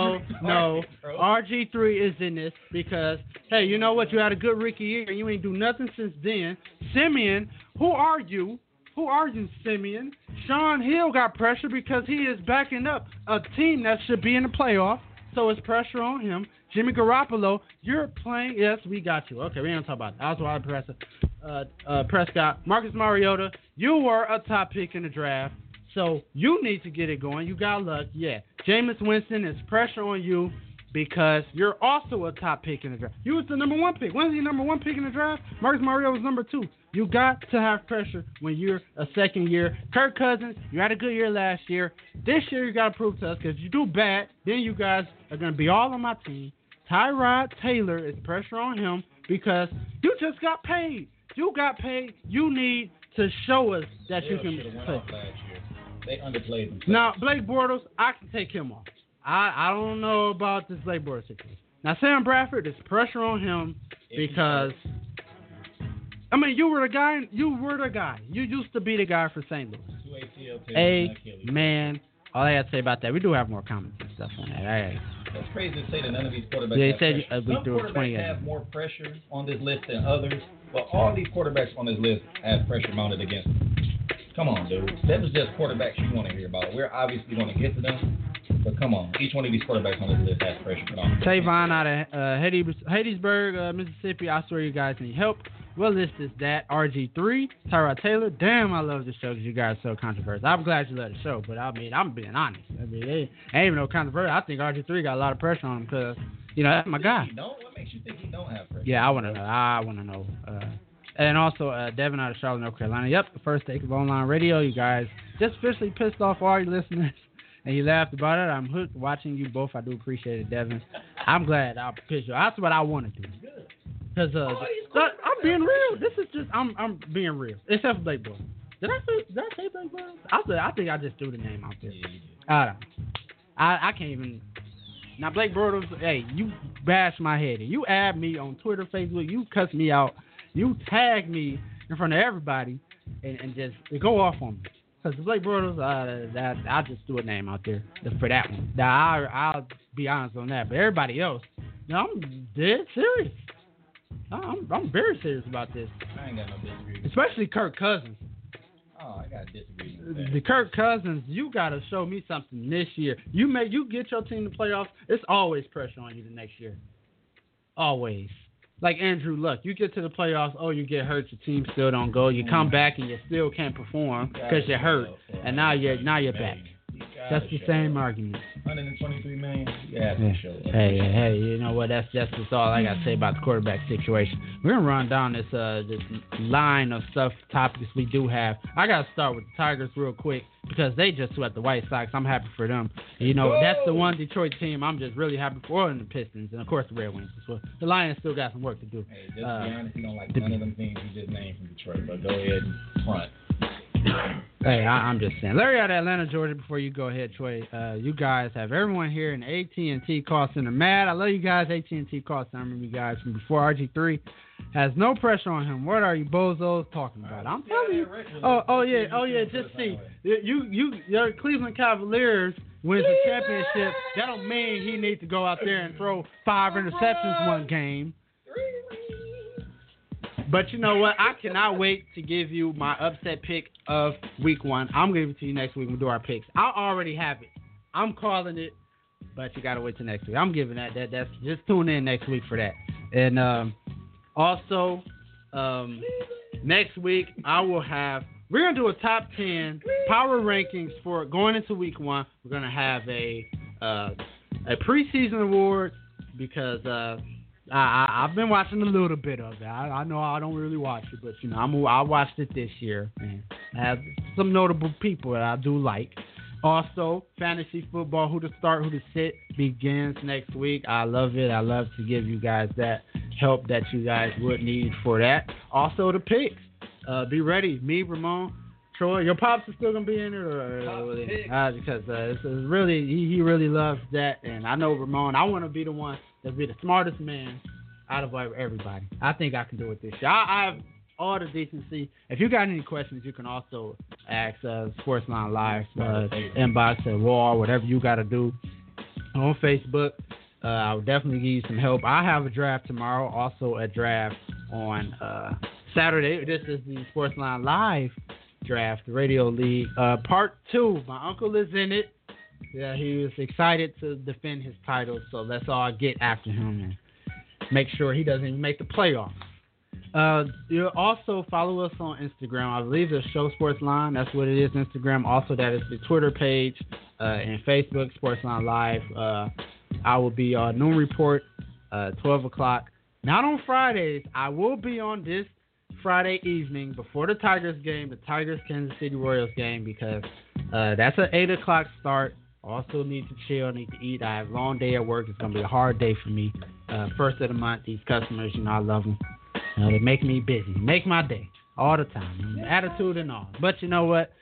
RG3 is in this because, hey, you know what? You had a good rookie year and you ain't do nothing since then. Siemian, who are you? Siemian? Sean Hill got pressure because he is backing up a team that should be in the playoff, so it's pressure on him. Jimmy Garoppolo, you're playing. Yes, we got you. Okay, we ain't gonna talk about that. Osweiler, Prescott, Marcus Mariota, you were a top pick in the draft, so you need to get it going. You got Luck, yeah. Jameis Winston, is pressure on you because you're also a top pick in the draft. You was the number 1 pick. When was he number 1 pick in the draft? Marcus Mariota was number 2. You got to have pressure when you're a second year. Kirk Cousins, you had a good year last year. This year you got to prove to us because if you do bad, then you guys are going to be all on my team. Tyrod Taylor, is pressure on him because you just got paid. You got paid. You need to show us that you can play. They underplayed themselves. Now, Blake Bortles, I can take him off. I don't know about this Blake Bortles situation. Now, Sam Bradford, there's pressure on him because, I mean, you were the guy. You used to be the guy for St. Louis. Man. All I got to say about that, we do have more comments and stuff on that. All right. It's crazy to say that none of these quarterbacks have pressure. Some quarterbacks have more pressure on this list than others, but all these quarterbacks on this list have pressure mounted against them. Come on, dude. That was just quarterbacks you want to hear about. We're obviously going to get to them, but come on. Each one of these quarterbacks on this list has pressure put on them. Tavon out of Hattiesburg, Mississippi. I swear you guys need help. What list is that? RG3, Tyrod Taylor. Damn, I love this show because you guys are so controversial. I'm glad you love the show, but I mean, I'm being honest. I mean, it ain't even no controversy. I think RG3 got a lot of pressure on him because, that's my guy. What makes you think he don't have pressure? Yeah, I want to know. And also, Devin out of Charlotte, North Carolina. Yep, the first take of online radio. You guys just officially pissed off all your listeners, and you laughed about it. I'm hooked watching you both. I do appreciate it, Devin. I'm glad I pissed you. That's what I want to do. Because I'm being real. This is just I'm being real. Except for Blake Bortles. Did I say Blake Bortles? I think I just threw the name out there. Yeah, you did. I don't know. I can't even. Now Blake Bortles, hey, you bash my head. You add me on Twitter, Facebook. You cuss me out. You tag me in front of everybody and just go off on me. Because Blake Bortles, I just threw a name out there for that one. Now I'll be honest on that. But everybody else, I'm dead serious. I'm very serious about this. I ain't got no disagreement. Especially Kirk Cousins. Oh, I got to disagree with that. The Kirk Cousins, you got to show me something this year. You get your team to playoffs, it's always pressure on you the next year. Always. Like Andrew Luck, you get to the playoffs, you get hurt, your team still don't go. You come back and you still can't perform because you're hurt, and now you're back. That's the same argument. $123 million. Hey, you know what? That's just all I got to say about the quarterback situation. We're gonna run down this line of topics we do have. I gotta start with the Tigers real quick because they just swept the White Sox. I'm happy for them. That's the one Detroit team I'm just really happy for, and the Pistons, and of course the Red Wings as well. The Lions still got some work to do. Hey, just be honest, you don't like none of them teams you just named from Detroit, but go ahead and front. Hey, I'm just saying. Larry out of Atlanta, Georgia. Before you go ahead, Troy, you guys have everyone here in the AT&T call center mad. I love you guys, AT&T call center. I remember you guys from before. RG3 has no pressure on him. What are you bozos talking about? I'm telling you. Oh yeah. Just see, your Cleveland Cavaliers wins the championship. That don't mean he needs to go out there and throw 5 interceptions one game. But you know what? I cannot wait to give you my upset pick of week 1. I'm going to give it to you next week. We'll do our picks. I already have it. I'm calling it, but you got to wait till next week. I'm giving that. That's just tune in next week for that. And also, next week I will have. We're going to do a top 10 power rankings for going into week 1. We're going to have a preseason award because I've been watching a little bit of it. I know I don't really watch it, but you know I watched it this year and I have some notable people that I do like. Also, fantasy football, who to start, who to sit, begins next week. I love it. I love to give you guys that help that you guys would need for that. Also, the picks. Be ready. Me, Ramon, Troy. Your pops is still gonna be in it, because it's really he really loves that, and I know Ramon. I want to be the one that'll be the smartest man out of everybody. I think I can do it this year. I have all the decency. If you got any questions, you can also ask Sportsline Live, inbox at Raw, whatever you got to do on Facebook. I will definitely give you some help. I have a draft tomorrow, also a draft on Saturday. This is the Sportsline Live draft, Radio League, part 2. My uncle is in it. Yeah, he was excited to defend his title, so that's all I get after him and make sure he doesn't even make the playoffs. You'll also follow us on Instagram. I believe it's Show Sportsline. That's what it is, Instagram. Also, that is the Twitter page and Facebook, Sportsline Live. I will be on Noon Report, 12 o'clock. Not on Fridays. I will be on this Friday evening before the Tigers game, the Tigers-Kansas City Royals game, because that's an 8 o'clock start. Also need to chill, need to eat. I have a long day at work. It's going to be a hard day for me. First of the month, these customers, I love them. They make me busy, make my day all the time, attitude and all. But you know what?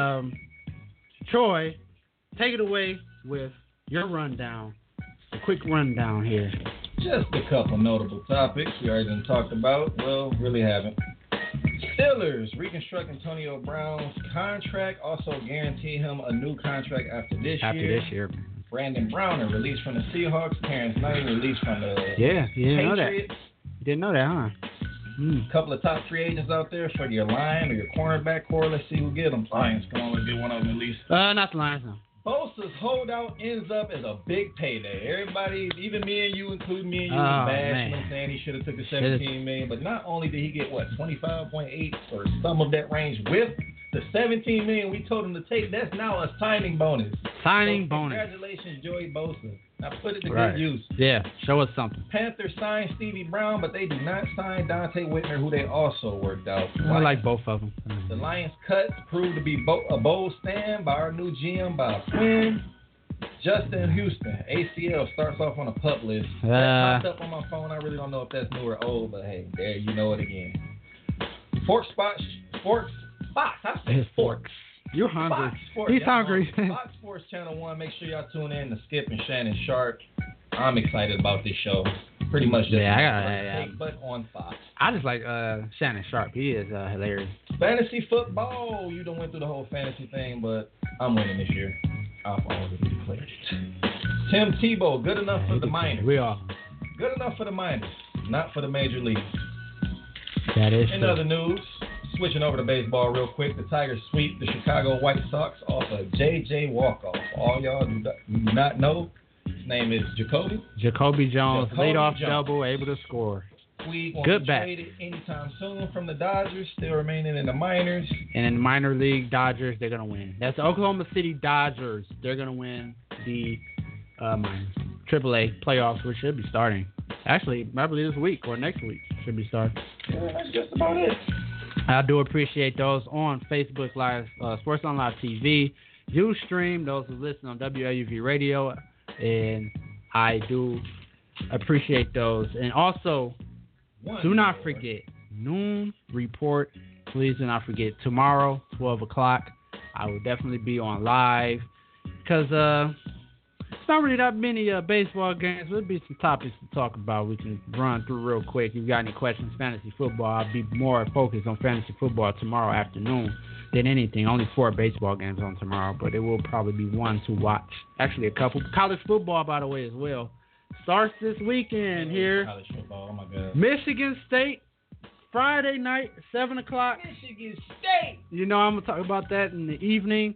Troy, take it away with your rundown. A quick rundown here. Just a couple notable topics we already done talked about. Well, really haven't. Steelers reconstruct Antonio Brown's contract, also guarantee him a new contract after this year. Brandon Browner released from the Seahawks. Terrence Knight released from the Patriots. Know that. You didn't know that, huh? A couple of top free agents out there for your line or your cornerback core. Let's see who get them. Lions can only get one of them at least. Not the Lions, no. Bosa's holdout ends up as a big payday. Everybody, even me and you, including me and you, was bashing him, saying he should have took the $17 million. But not only did he get, $25.8 or some of that range with the $17 million we told him to take, that's now a signing bonus. Congratulations, Joey Bosa. Now put it to good use. Yeah, show us something. Panthers signed Stevie Brown, but they do not sign Dante Whitner, who they also worked out. I like both of them. The Lions' cuts proved to be a bold stand by our new GM, Bob Quinn. Justin Houston, ACL, starts off on a PUP list. That popped up on my phone. I really don't know if that's new or old, but hey, there you know it again. Forks. You're hungry. He's hungry. Fox Sports Channel 1. Make sure y'all tune in to Skip and Shannon Sharp. I'm excited about this show. Pretty much just but on Fox. I just like Shannon Sharp. He is hilarious. Fantasy football. You done went through the whole fantasy thing, but I'm winning this year. I've already declared it. Tim Tebow, good enough for the minors. We are. Good enough for the minors, not for the major leagues. That is In other news, switching over to baseball real quick, the Tigers sweep the Chicago White Sox off a J.J. walk-off. All y'all do not know, his name is Jacoby Jones, leadoff double, able to score. Puig won't be traded anytime soon from the Dodgers, still remaining in the minors. And in the minor league, Dodgers, they're going to win. That's the Oklahoma City Dodgers. They're going to win the minors. AAA playoffs, which should be starting. Actually, I believe this week or next week should be starting. Yeah, that's just about it. I do appreciate those on Facebook Live, Sportsline Live TV, Ustream, those who listen on WLUV Radio, and I do appreciate those. And also, do not forget, Noon Report please do not forget, tomorrow, 12 o'clock, I will definitely be on live because it's not really that many baseball games. There'll be some topics to talk about. We can run through real quick. If you got any questions, fantasy football, I'll be more focused on fantasy football tomorrow afternoon than anything. Only 4 baseball games on tomorrow, but it will probably be one to watch. Actually, a couple. College football, by the way, as well. Starts this weekend here. College football, oh my God. Michigan State, Friday night, 7 o'clock. Michigan State. You know I'm going to talk about that in the evening.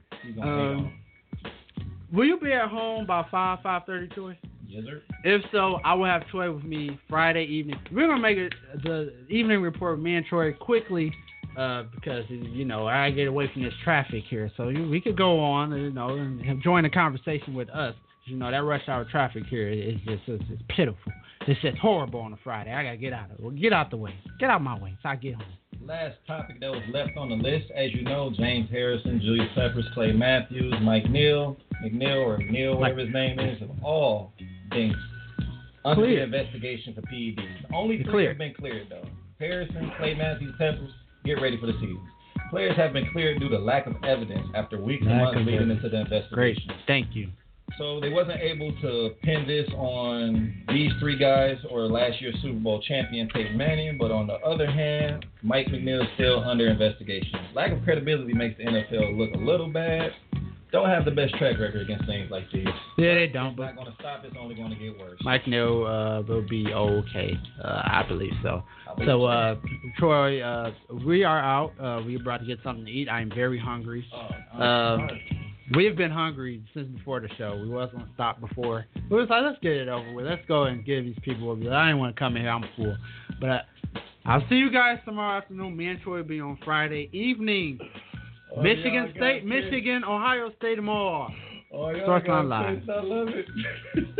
Will you be at home by 5:30, Troy? Yes, sir. If so, I will have Troy with me Friday evening. We're going to make it the evening report with me and Troy quickly because, you know, I get away from this traffic here. So we could go on, you know, and join the conversation with us. You know, that rush hour traffic here is just it's pitiful. It's just horrible on a Friday. I got to get out of it. Well, get out the way. Get out my way so I get home. Last topic that was left on the list, as you know, James Harrison, Julius Peppers, Clay Matthews, Mike Neal, whatever his name is, have all been under the investigation for PEDs. Only 3 have been cleared, though. Harrison, Clay Matthews, Peppers, get ready for the season. Players have been cleared due to lack of evidence after weeks and months leading into the investigation. Great. Thank you. So they wasn't able to pin this on these 3 guys or last year's Super Bowl champion Peyton Manning, but on the other hand, Mike McNeil is still under investigation. Lack of credibility makes the NFL look a little bad. Don't have the best track record against things like these. Yeah, they don't. It's not going to stop. It's only going to get worse. Mike Neal will be okay. I believe so. Troy, we are out. We're about to get something to eat. I am very hungry. We have been hungry since before the show. We wasn't going to stop before. We was like, let's get it over with. Let's go and give these people a I didn't want to come in here. I'm full. But I'll see you guys tomorrow afternoon. Me and Troy will be on Friday evening. Michigan State, Michigan, Ohio State tomorrow. Oh, Starts on live. I love it.